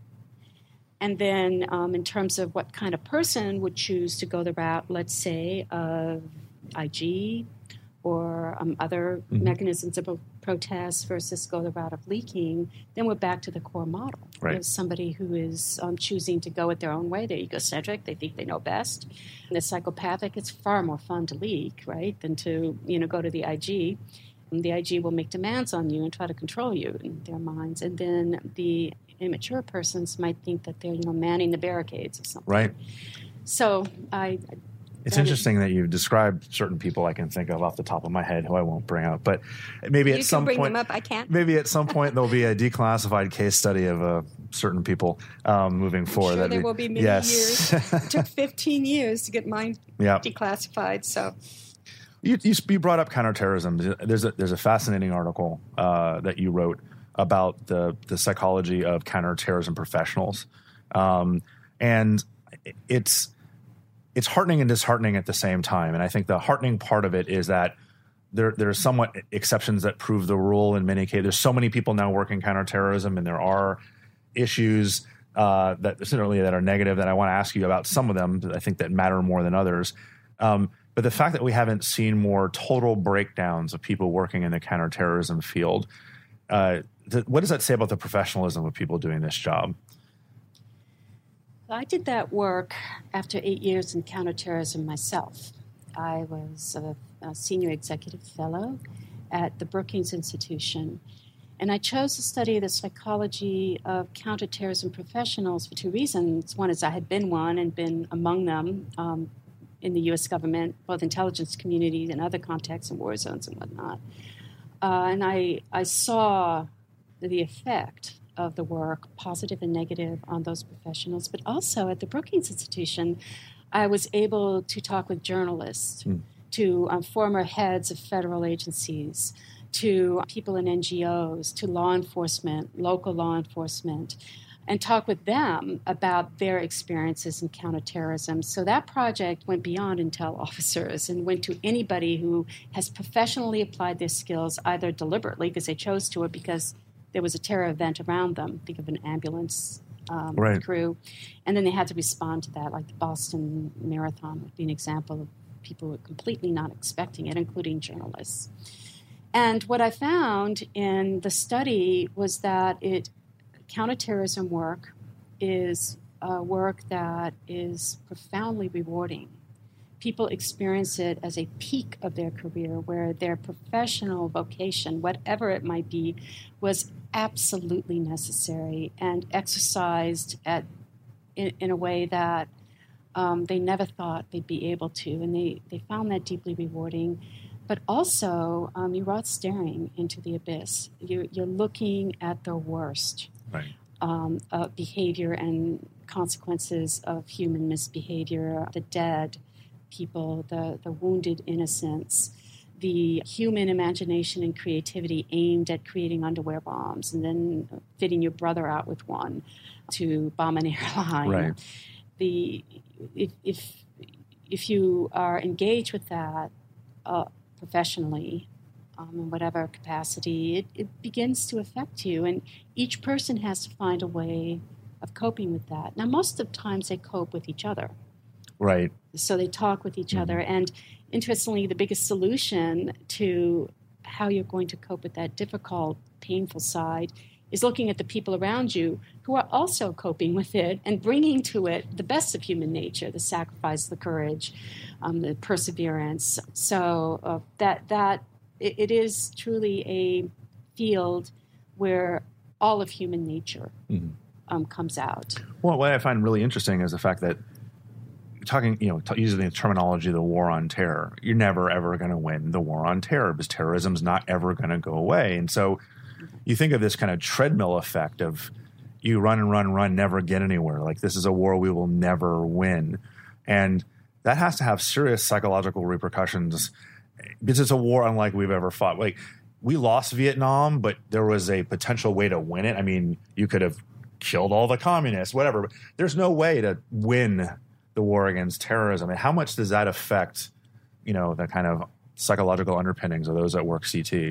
Speaker 4: And then um, in terms of what kind of person would choose to go the route, let's say, of I G or um, other mm-hmm. mechanisms of protest versus go the route of leaking, then we're back to the core model.
Speaker 3: Right.
Speaker 4: There's somebody who is um, choosing to go it their own way. They're egocentric. They think they know best. And they're psychopathic. It's far more fun to leak, right, than to, you know, go to the I G. And the I G will make demands on you and try to control you in their minds. And then the immature persons might think that they're, you know, manning the barricades or something.
Speaker 3: Right.
Speaker 4: So I...
Speaker 3: It's
Speaker 4: that
Speaker 3: interesting
Speaker 4: is,
Speaker 3: that you've described certain people I can think of off the top of my head who I won't bring up, but maybe
Speaker 4: you
Speaker 3: at some
Speaker 4: bring
Speaker 3: point,
Speaker 4: them up. I can't.
Speaker 3: Maybe at some point there'll be a declassified case study of uh, certain people um, moving
Speaker 4: I'm
Speaker 3: forward.
Speaker 4: Sure,
Speaker 3: That'd
Speaker 4: there
Speaker 3: be,
Speaker 4: will be many
Speaker 3: yes.
Speaker 4: years. It took fifteen years to get mine
Speaker 3: yep.
Speaker 4: declassified. So
Speaker 3: you, you, you brought up counterterrorism. There's a there's a fascinating article uh, that you wrote about the the psychology of counterterrorism professionals, um, and it's. It's heartening and disheartening at the same time. And I think the heartening part of it is that there, there are somewhat exceptions that prove the rule in many cases. There's so many people now working counterterrorism, and there are issues uh, that certainly that are negative that I want to ask you about. Some of them I think that matter more than others. Um, but the fact that we haven't seen more total breakdowns of people working in the counterterrorism field, uh, th- what does that say about the professionalism of people doing this job?
Speaker 4: I did that work after eight years in counterterrorism myself. I was a, a senior executive fellow at the Brookings Institution, and I chose to study the psychology of counterterrorism professionals for two reasons. One is I had been one and been among them um, in the U S government, both intelligence communities and other contexts and war zones and whatnot. Uh, and I, I saw the effect of the work, positive and negative, on those professionals. But also at the Brookings Institution, I was able to talk with journalists, mm. to um, former heads of federal agencies, to people in N G Os, to law enforcement, local law enforcement, and talk with them about their experiences in counterterrorism. So that project went beyond intel officers and went to anybody who has professionally applied their skills, either deliberately, because they chose to, or because there was a terror event around them. Think of an ambulance um,
Speaker 3: right.
Speaker 4: crew. And then they had to respond to that, like the Boston Marathon would be an example of people who were completely not expecting it, including journalists. And what I found in the study was that it counterterrorism work is uh, work that is profoundly rewarding people experience it as a peak of their career where their professional vocation, whatever it might be, was absolutely necessary and exercised at in, in a way that um, they never thought they'd be able to. And they, they found that deeply rewarding. But also, um, you're out staring into the abyss. You're, you're looking at the worst
Speaker 3: right.
Speaker 4: um, of behavior and consequences of human misbehavior, the dead people, the, the wounded innocents, the human imagination and creativity aimed at creating underwear bombs and then fitting your brother out with one to bomb an airline.
Speaker 3: Right.
Speaker 4: The if if, if you are engaged with that uh, professionally, um, in whatever capacity, it, it begins to affect you, and each person has to find a way of coping with that. Now, most of the times they cope with each other.
Speaker 3: Right.
Speaker 4: So they talk with each
Speaker 3: Mm-hmm.
Speaker 4: other. And interestingly, the biggest solution to how you're going to cope with that difficult, painful side is looking at the people around you who are also coping with it and bringing to it the best of human nature, the sacrifice, the courage, um, the perseverance. So uh, that that it, it is truly a field where all of human nature
Speaker 3: Mm-hmm.
Speaker 4: um, comes out.
Speaker 3: Well, what I find really interesting is the fact that talking, you know, t- using the terminology of the war on terror, you're never, ever going to win the war on terror because terrorism's not ever going to go away. And so you think of this kind of treadmill effect of you run and run, run, never get anywhere. Like this is a war we will never win. And that has to have serious psychological repercussions because it's a war unlike we've ever fought. Like we lost Vietnam, but there was a potential way to win it. I mean, you could have killed all the communists, whatever, but there's no way to win the war against terrorism. And how much does that affect, you know, the kind of psychological underpinnings of those that work C T?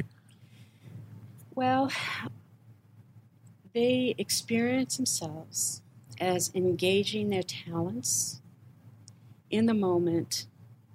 Speaker 4: Well, they experience themselves as engaging their talents in the moment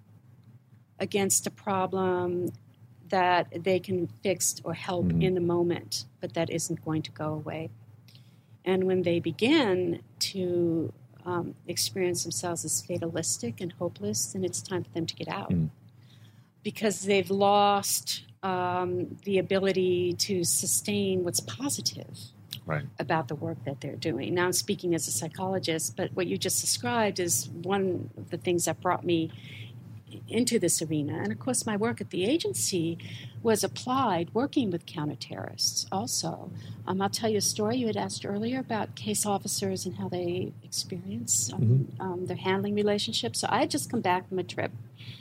Speaker 4: against a problem that they can fix or help mm-hmm. in the moment, but that isn't going to go away. And when they begin to um, experience themselves as fatalistic and hopeless, then it's time for them to get out. Mm. Because they've lost um, the ability to sustain what's positive
Speaker 3: right.
Speaker 4: about the work that they're doing. Now I'm speaking as a psychologist, but what you just described is one of the things that brought me into this arena. And of course, my work at the agency was applied working with counterterrorists also. Um, I'll tell you a story you had asked earlier about case officers and how they experience um, mm-hmm. um, their handling relationships. So I had just come back from a trip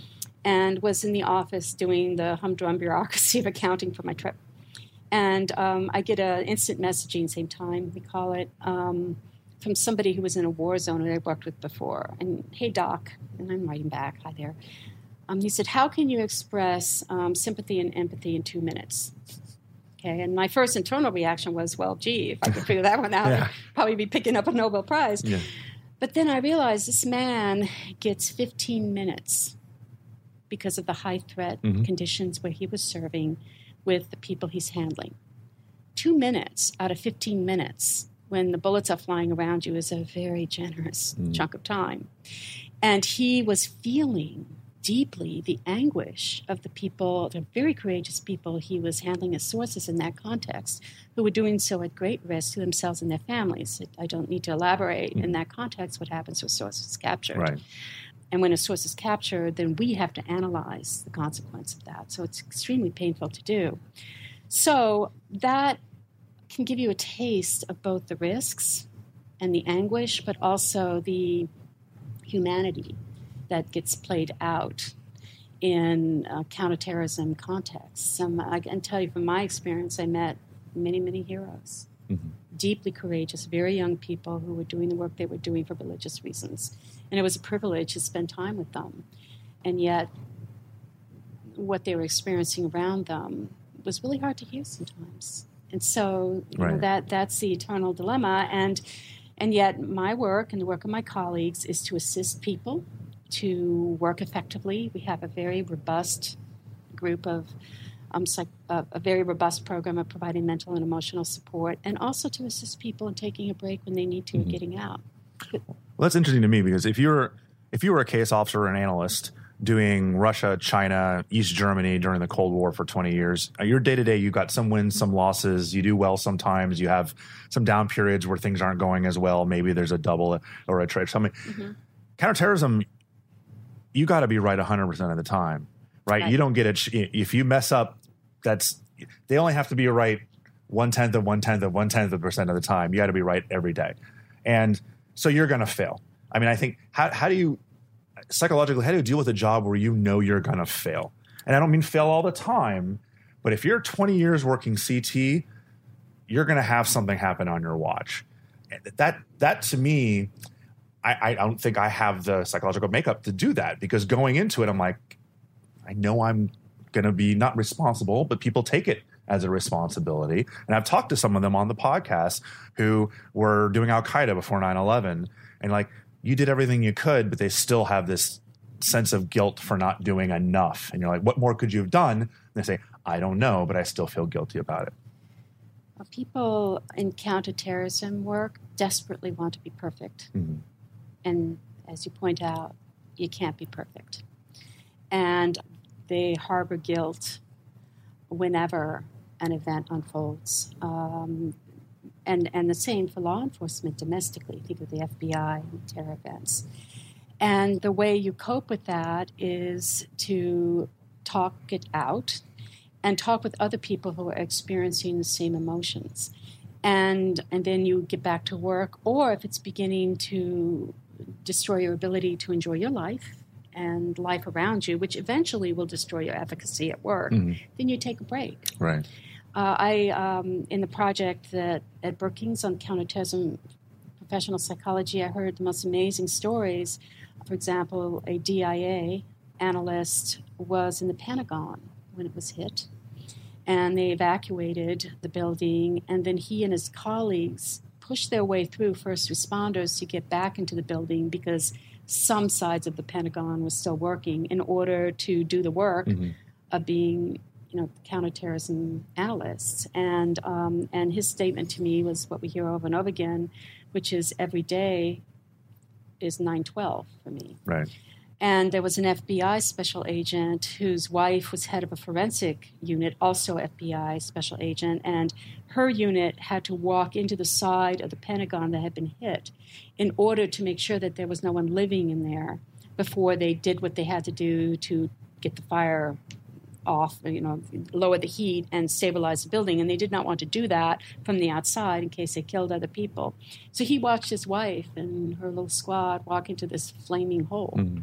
Speaker 4: and was in the office doing the humdrum bureaucracy of accounting for my trip. And um, I get an instant messaging, same time we call it, um, from somebody who was in a war zone that I worked with before. And, hey, Doc, and I'm writing back, hi there. Um, he said, how can you express um, sympathy and empathy in two minutes? Okay, and my first internal reaction was, well, gee, if I could figure that one out, yeah. I'd probably be picking up a Nobel Prize.
Speaker 3: Yeah.
Speaker 4: But then I realized this man gets fifteen minutes because of the high-threat mm-hmm. conditions where he was serving with the people he's handling. Two minutes out of fifteen minutes when the bullets are flying around you is a very generous mm. chunk of time. And he was feeling deeply the anguish of the people, the very courageous people he was handling as sources in that context, who were doing so at great risk to themselves and their families. I don't need to elaborate mm. in that context what happens when a source is captured.
Speaker 3: Right.
Speaker 4: And when a source is captured, then we have to analyze the consequence of that. So it's extremely painful to do. So that can give you a taste of both the risks and the anguish, but also the humanity that gets played out in uh, counterterrorism contexts. Um, I can tell you from my experience, I met many, many heroes, mm-hmm. deeply courageous, very young people who were doing the work they were doing for religious reasons. And it was a privilege to spend time with them. And yet, what they were experiencing around them was really hard to hear sometimes. And so you
Speaker 3: right.
Speaker 4: know, that that's the eternal dilemma. And and yet my work and the work of my colleagues is to assist people to work effectively. We have a very robust group of, um, psych, uh, a very robust program of providing mental and emotional support, and also to assist people in taking a break when they need to mm-hmm. and getting out.
Speaker 3: Well, that's interesting to me because if you're if you were a case officer or an analyst doing Russia, China, East Germany during the Cold War for twenty years. Your day-to-day, you got some wins, some losses. You do well sometimes. You have some down periods where things aren't going as well. Maybe there's a double or a trade. Something. Mm-hmm. Counterterrorism, you got to be right one hundred percent of the time, right? right? You don't get it. If you mess up, that's they only have to be right one-tenth of one-tenth of one-tenth of a percent of the time. You got to be right every day. And so you're going to fail. I mean, I think, how, how do you, psychologically, how do you deal with a job where you know you're going to fail? And I don't mean fail all the time, but if you're twenty years working C T, you're going to have something happen on your watch. That, that to me, I, I don't think I have the psychological makeup to do that, because going into it, I'm like, I know I'm going to be not responsible, but people take it as a responsibility. And I've talked to some of them on the podcast who were doing Al-Qaeda before nine eleven, and like, you did everything you could, but they still have this sense of guilt for not doing enough. And you're like, what more could you have done? And they say, I don't know, but I still feel guilty about it.
Speaker 4: Well, people in counterterrorism work desperately want to be perfect. Mm-hmm. And as you point out, you can't be perfect. And they harbor guilt whenever an event unfolds. Um, and, and the same for law enforcement domestically. Think of the F B I and terror events. And the way you cope with that is to talk it out and talk with other people who are experiencing the same emotions. And, and then you get back to work, or if it's beginning to destroy your ability to enjoy your life and life around you, which eventually will destroy your efficacy at work, mm-hmm. then you take a break.
Speaker 3: Right.
Speaker 4: Uh, I, um, in the project that at Brookings on counterterrorism professional psychology, I heard the most amazing stories. For example, a D I A analyst was in the Pentagon when it was hit, and they evacuated the building, and then he and his colleagues pushed their way through first responders to get back into the building because some sides of the Pentagon was still working in order to do the work mm-hmm. of being, you know, counterterrorism analysts. And um, and his statement to me was what we hear over and over again, which is every day is nine twelve for me.
Speaker 3: Right.
Speaker 4: And there was an F B I special agent whose wife was head of a forensic unit, also F B I special agent, and her unit had to walk into the side of the Pentagon that had been hit in order to make sure that there was no one living in there before they did what they had to do to get the fire off, you know, lower the heat and stabilize the building. And they did not want to do that from the outside in case they killed other people. So he watched his wife and her little squad walk into this flaming hole. Mm-hmm.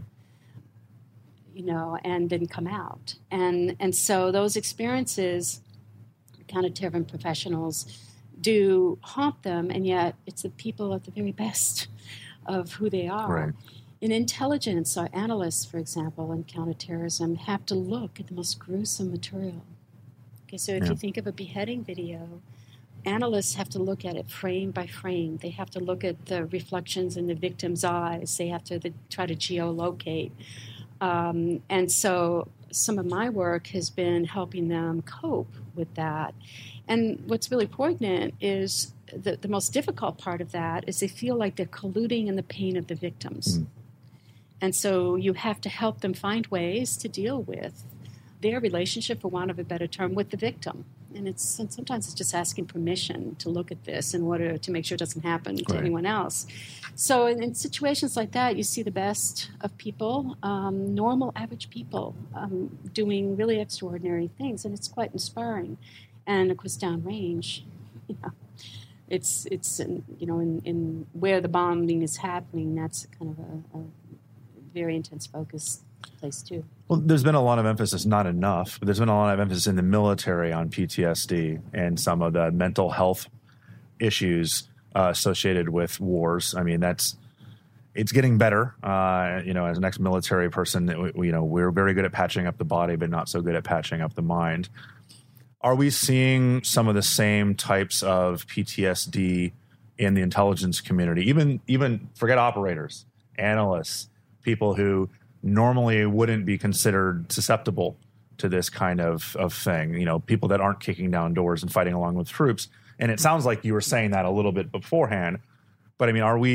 Speaker 4: You know, and then come out. And and so those experiences, counterterrorism professionals do haunt them, and yet it's the people at the very best of who they are.
Speaker 3: Right.
Speaker 4: In intelligence, our analysts, for example, in counterterrorism, have to look at the most gruesome material. Okay, so if yeah. you think of a beheading video, analysts have to look at it frame by frame. They have to look at the reflections in the victim's eyes. They have to the, try to geolocate. Um, and so some of my work has been helping them cope with that. And what's really poignant is the, the most difficult part of that is they feel like they're colluding in the pain of the victims. Mm. And so you have to help them find ways to deal with their relationship, for want of a better term, with the victim. And it's and sometimes it's just asking permission to look at this in order to make sure it doesn't happen to
Speaker 3: right.
Speaker 4: anyone else. So in, in situations like that, you see the best of people, um, normal, average people, um, doing really extraordinary things, and it's quite inspiring. And of course, downrange, you know, it's it's in, you know in, in where the bombing is happening. That's kind of a, a very intense focus place too.
Speaker 3: Well, there's been a lot of emphasis, not enough, but there's been a lot of emphasis in the military on P T S D and some of the mental health issues uh, associated with wars. I mean, that's it's getting better. Uh, you know, as an ex-military person, we, you know, we're very good at patching up the body, but not so good at patching up the mind. Are we seeing some of the same types of P T S D in the intelligence community? Even, even forget operators, analysts, people who normally wouldn't be considered susceptible to this kind of, of thing, you know, people that aren't kicking down doors and fighting along with troops. And it sounds like you were saying that a little bit beforehand, but I mean, are we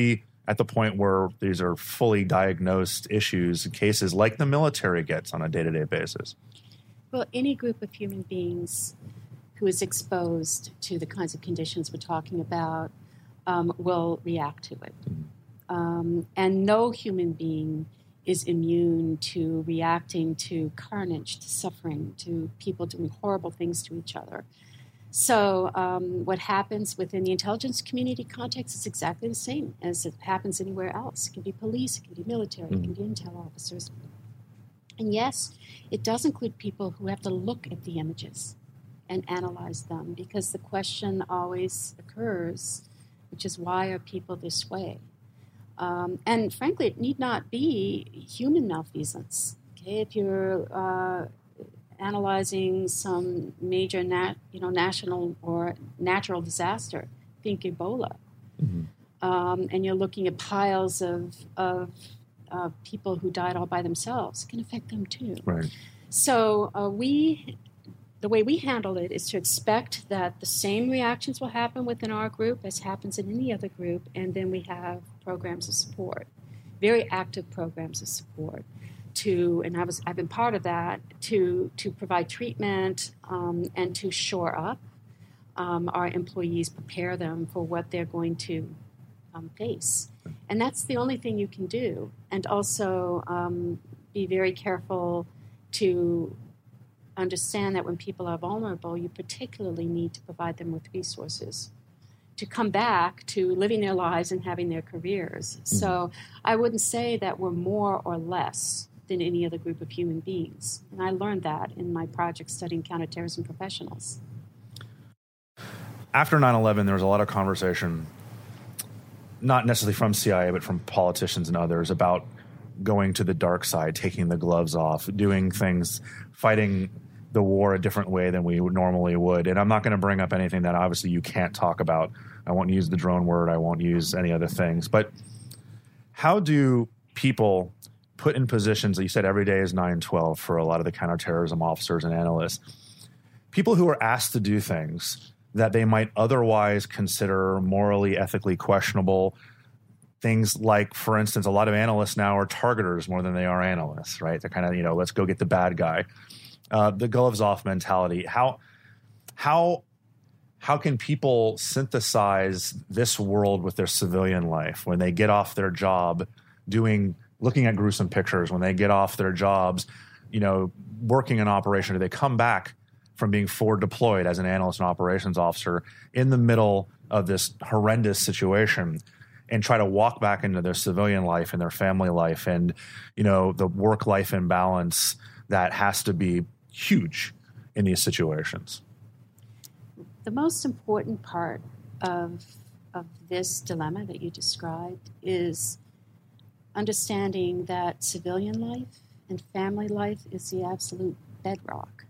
Speaker 3: at the point where these are fully diagnosed issues and cases like the military gets on a day-to-day basis?
Speaker 4: Well, any group of human beings who is exposed to the kinds of conditions we're talking about um, will react to it. Um, and no human being is immune to reacting to carnage, to suffering, to people doing horrible things to each other. So um, what happens within the intelligence community context is exactly the same as it happens anywhere else. It can be police, it can be military, mm-hmm. it can be intel officers. And yes, it does include people who have to look at the images and analyze them, because the question always occurs, which is, why are people this way? Um, and frankly, it need not be human malfeasance. Okay, if you're uh, analyzing some major, nat- you know, national or natural disaster, think Ebola, mm-hmm. um, and you're looking at piles of of uh, people who died all by themselves, it can affect them too.
Speaker 3: Right.
Speaker 4: So uh, we. The way we handle it is to expect that the same reactions will happen within our group as happens in any other group, and then we have programs of support, very active programs of support to, and I was, I've been part of that, to, to provide treatment um, and to shore up um, our employees, prepare them for what they're going to um, face. And that's the only thing you can do. And also um, be very careful to understand that when people are vulnerable, you particularly need to provide them with resources to come back to living their lives and having their careers. Mm-hmm. So I wouldn't say that we're more or less than any other group of human beings. And I learned that in my project studying counterterrorism professionals.
Speaker 3: After nine eleven, there was a lot of conversation, not necessarily from C I A, but from politicians and others, about going to the dark side, taking the gloves off, doing things, fighting the war a different way than we normally would. And I'm not going to bring up anything that obviously you can't talk about. I won't use the drone word. I won't use any other things. But how do people put in positions that you said every day is nine twelve for a lot of the counterterrorism officers and analysts, people who are asked to do things that they might otherwise consider morally, ethically questionable, things like, for instance, a lot of analysts now are targeters more than they are analysts, right? They're kind of, you know, let's go get the bad guy. Uh, the gloves off mentality. How, how, how can people synthesize this world with their civilian life when they get off their job doing, looking at gruesome pictures, when they get off their jobs, you know, working an operation, do they come back from being forward deployed as an analyst and operations officer in the middle of this horrendous situation and try to walk back into their civilian life and their family life and, you know, the work-life imbalance that has to be huge in these situations?
Speaker 4: The most important part of, of this dilemma that you described is understanding that civilian life and family life is the absolute bedrock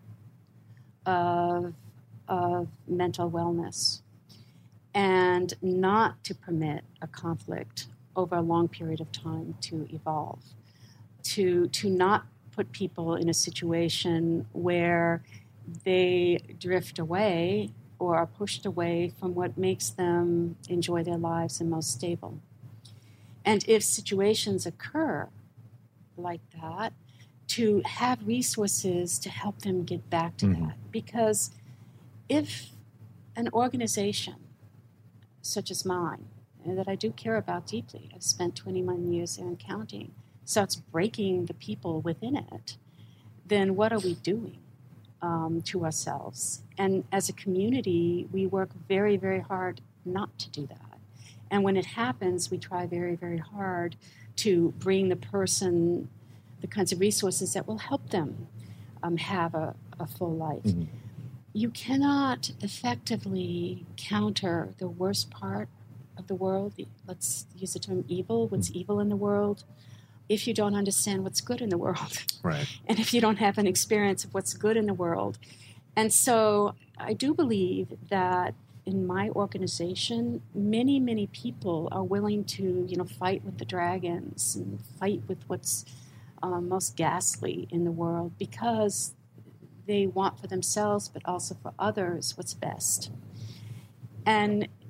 Speaker 4: of, of mental wellness, and not to permit a conflict over a long period of time to evolve, to to not put people in a situation where they drift away or are pushed away from what makes them enjoy their lives and most stable. And if situations occur like that, to have resources to help them get back to mm-hmm. that. Because if an organization such as mine, and that I do care about deeply, I've spent twenty-one years there and counting, starts breaking the people within it, then what are we doing um, to ourselves? And as a community, we work very, very hard not to do that. And when it happens, we try very, very hard to bring the person the kinds of resources that will help them um, have a, a full life. Mm-hmm. You cannot effectively counter the worst part of the world, let's use the term evil, what's mm-hmm. evil in the world, if you don't understand what's good in the world.
Speaker 3: Right.
Speaker 4: And if you don't have an experience of what's good in the world. And so I do believe that in my organization, many, many people are willing to, you know, fight with the dragons and fight with what's uh, most ghastly in the world, because they want for themselves, but also for others, what's best. And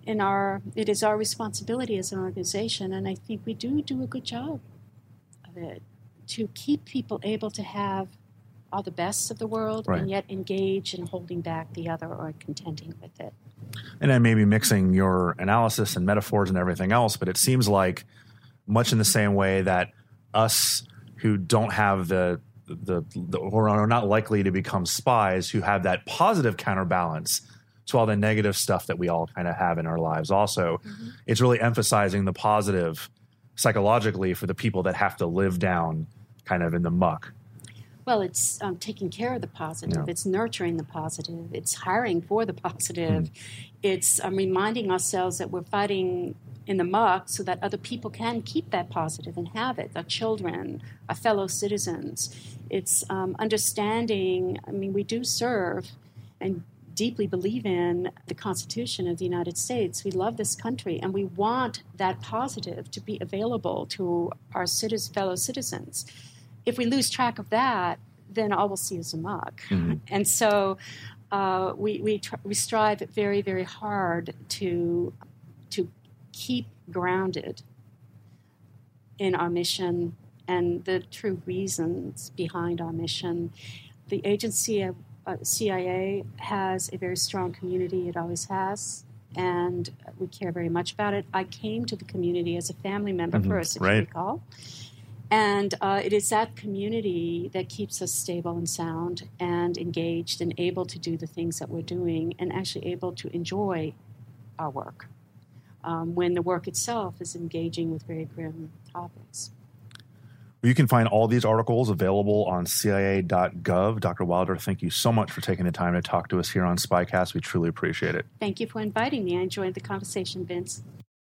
Speaker 4: in our, it is our responsibility as an organization, and I think we do do a good job of it, to keep people able to have all the best of the world, right, and yet engage in holding back the other or contending with it.
Speaker 3: And then maybe mixing your analysis and metaphors and everything else, but it seems like much in the same way that us who don't have the, the, the or are not likely to become spies, who have that positive counterbalance to all the negative stuff that we all kind of have in our lives also, mm-hmm. it's really emphasizing the positive psychologically for the people that have to live down kind of in the muck.
Speaker 4: Well, it's um, taking care of the positive. Yeah. It's nurturing the positive. It's hiring for the positive. Mm. It's um, reminding ourselves that we're fighting in the muck so that other people can keep that positive and have it, our children, our fellow citizens. It's um, understanding, I mean, we do serve and deeply believe in the Constitution of the United States. We love this country, and we want that positive to be available to our citizens, fellow citizens. If we lose track of that, then all we'll see is a muck. Mm-hmm. And so uh, we we, tr- we strive very, very hard to to keep grounded in our mission and the true reasons behind our mission. The agency of uh, C I A has a very strong community. It always has. And we care very much about it. I came to the community as a family member mm-hmm. first, if right. you recall. And uh, it is that community that keeps us stable and sound and engaged and able to do the things that we're doing and actually able to enjoy our work um, when the work itself is engaging with very grim topics.
Speaker 3: You can find all these articles available on C I A dot gov. Doctor Wilder, thank you so much for taking the time to talk to us here on Spycast. We truly appreciate it.
Speaker 4: Thank you for inviting me. I enjoyed the conversation, Vince.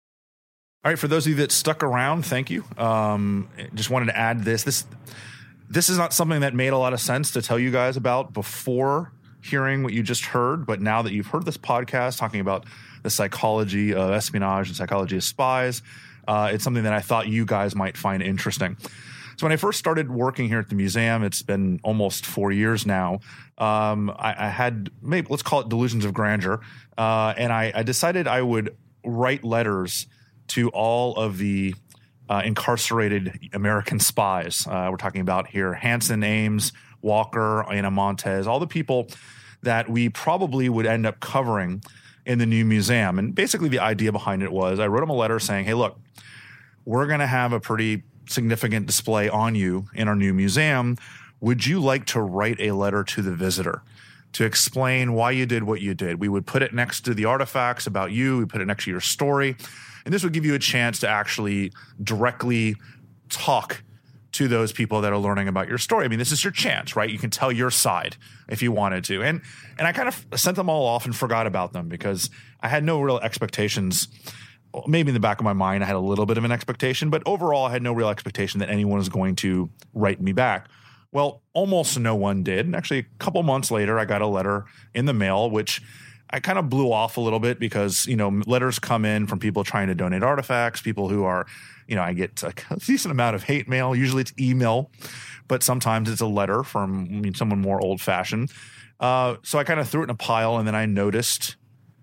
Speaker 3: All right, for those of you that stuck around, thank you. Um, just wanted to add this. This this is not something that made a lot of sense to tell you guys about before hearing what you just heard, but now that you've heard this podcast talking about the psychology of espionage and psychology of spies, uh, it's something that I thought you guys might find interesting. So when I first started working here at the museum, it's been almost four years now, um, I, I had, maybe let's call it delusions of grandeur, uh, and I, I decided I would write letters to all of the uh, incarcerated American spies. Uh, we're talking about here Hansen, Ames, Walker, Ana Montes, all the people that we probably would end up covering in the new museum. And basically the idea behind it was I wrote them a letter saying, hey, look, we're going to have a pretty significant display on you in our new museum. Would you like to write a letter to the visitor to explain why you did what you did? We would put it next to the artifacts about you. We put it next to your story. And this would give you a chance to actually directly talk to those people that are learning about your story. I mean, this is your chance, right? You can tell your side if you wanted to. And and I kind of sent them all off and forgot about them because I had no real expectations. Maybe in the back of my mind, I had a little bit of an expectation, but overall, I had no real expectation that anyone was going to write me back. Well, almost no one did. And actually, a couple months later, I got a letter in the mail, which I kind of blew off a little bit because, you know, letters come in from people trying to donate artifacts, people who are, you know, I get a decent amount of hate mail. Usually it's email, but sometimes it's a letter from I mean, someone more old fashioned. Uh, so I kind of threw it in a pile, and then I noticed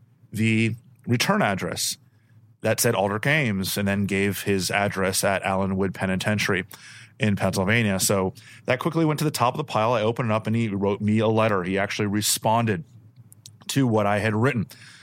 Speaker 3: the return address that said Aldrich Ames, and then gave his address at Allenwood Penitentiary in Pennsylvania. So that quickly went to the top of the pile. I opened it up, and he wrote me a letter. He actually responded to what I had written.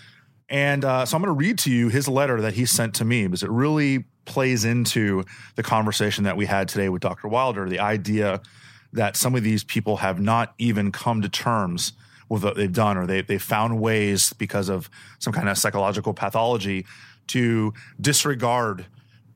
Speaker 3: And uh, so I'm going to read to you his letter that he sent to me because it really plays into the conversation that we had today with Doctor Wilder, the idea that some of these people have not even come to terms with what they've done, or they, they found ways because of some kind of psychological pathology to disregard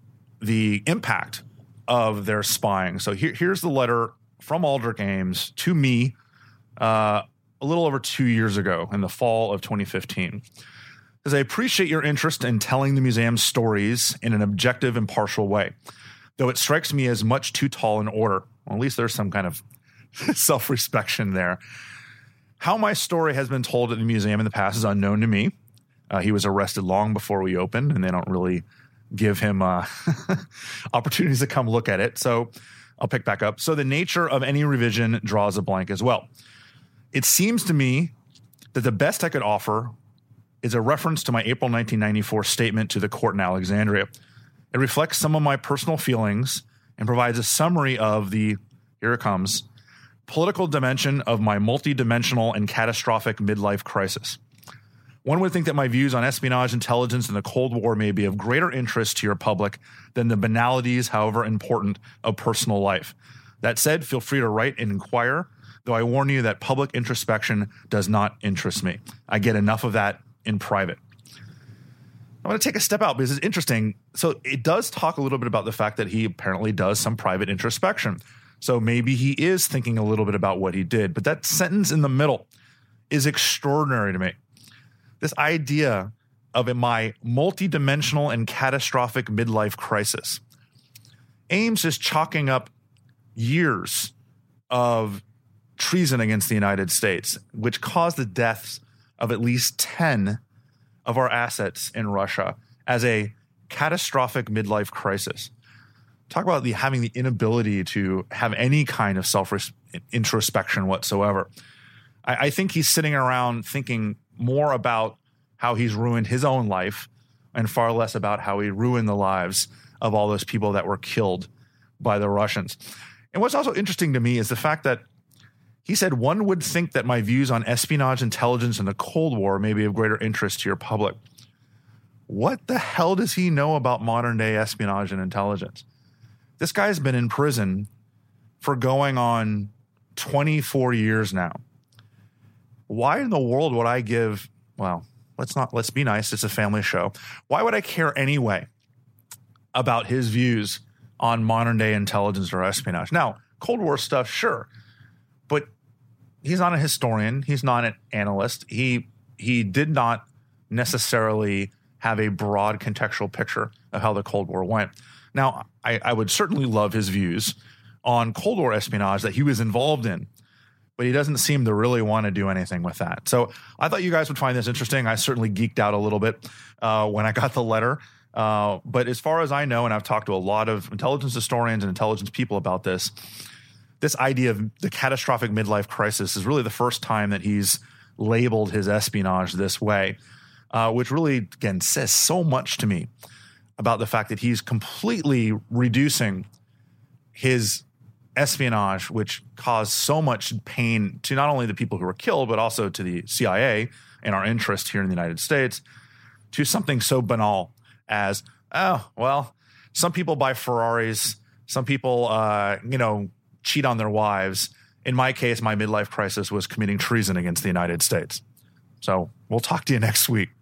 Speaker 3: the impact of their spying. So here, here's the letter from Aldrich Ames to me uh, a little over two years ago in the fall of twenty fifteen. It says, I appreciate your interest in telling the museum's stories in an objective, impartial way, though it strikes me as much too tall an order. Well, at least there's some kind of self-respection there. How my story has been told at the museum in the past is unknown to me. Uh, he was arrested long before we opened, and they don't really give him uh, opportunities to come look at it. So I'll pick back up. So the nature of any revision draws a blank as well. It seems to me that the best I could offer is a reference to my April nineteen ninety-four statement to the court in Alexandria. It reflects some of my personal feelings and provides a summary of the, here it comes, political dimension of my multidimensional and catastrophic midlife crisis. One would think that my views on espionage, intelligence, and the Cold War may be of greater interest to your public than the banalities, however important, of personal life. That said, feel free to write and inquire, though I warn you that public introspection does not interest me. I get enough of that in private. I'm going to take a step out because it's interesting. So it does talk a little bit about the fact that he apparently does some private introspection. So maybe he is thinking a little bit about what he did. But that sentence in the middle is extraordinary to me. This idea of my multidimensional and catastrophic midlife crisis. Ames is chalking up years of treason against the United States, which caused the deaths of at least ten of our assets in Russia as a catastrophic midlife crisis. Talk about the having the inability to have any kind of self-introspection whatsoever. I, I think he's sitting around thinking more about how he's ruined his own life and far less about how he ruined the lives of all those people that were killed by the Russians. And what's also interesting to me is the fact that he said, one would think that my views on espionage, intelligence, and the Cold War may be of greater interest to your public. What the hell does he know about modern day espionage and intelligence? This guy's been in prison for going on twenty-four years now. Why in the world would I give, well, let's not, let's be nice. It's a family show. Why would I care anyway about his views on modern day intelligence or espionage? Now, Cold War stuff, sure. But he's not a historian. He's not an analyst. He he did not necessarily have a broad contextual picture of how the Cold War went. Now, I, I would certainly love his views on Cold War espionage that he was involved in, but he doesn't seem to really want to do anything with that. So I thought you guys would find this interesting. I certainly geeked out a little bit uh, when I got the letter. Uh, but as far as I know, and I've talked to a lot of intelligence historians and intelligence people about this, this idea of the catastrophic midlife crisis is really the first time that he's labeled his espionage this way, uh, which really, again, says so much to me about the fact that he's completely reducing his espionage, which caused so much pain to not only the people who were killed, but also to the C I A and our interest here in the United States, to something so banal as, oh, well, some people buy Ferraris, some people, uh, you know, cheat on their wives. In my case, my midlife crisis was committing treason against the United States. So we'll talk to you next week.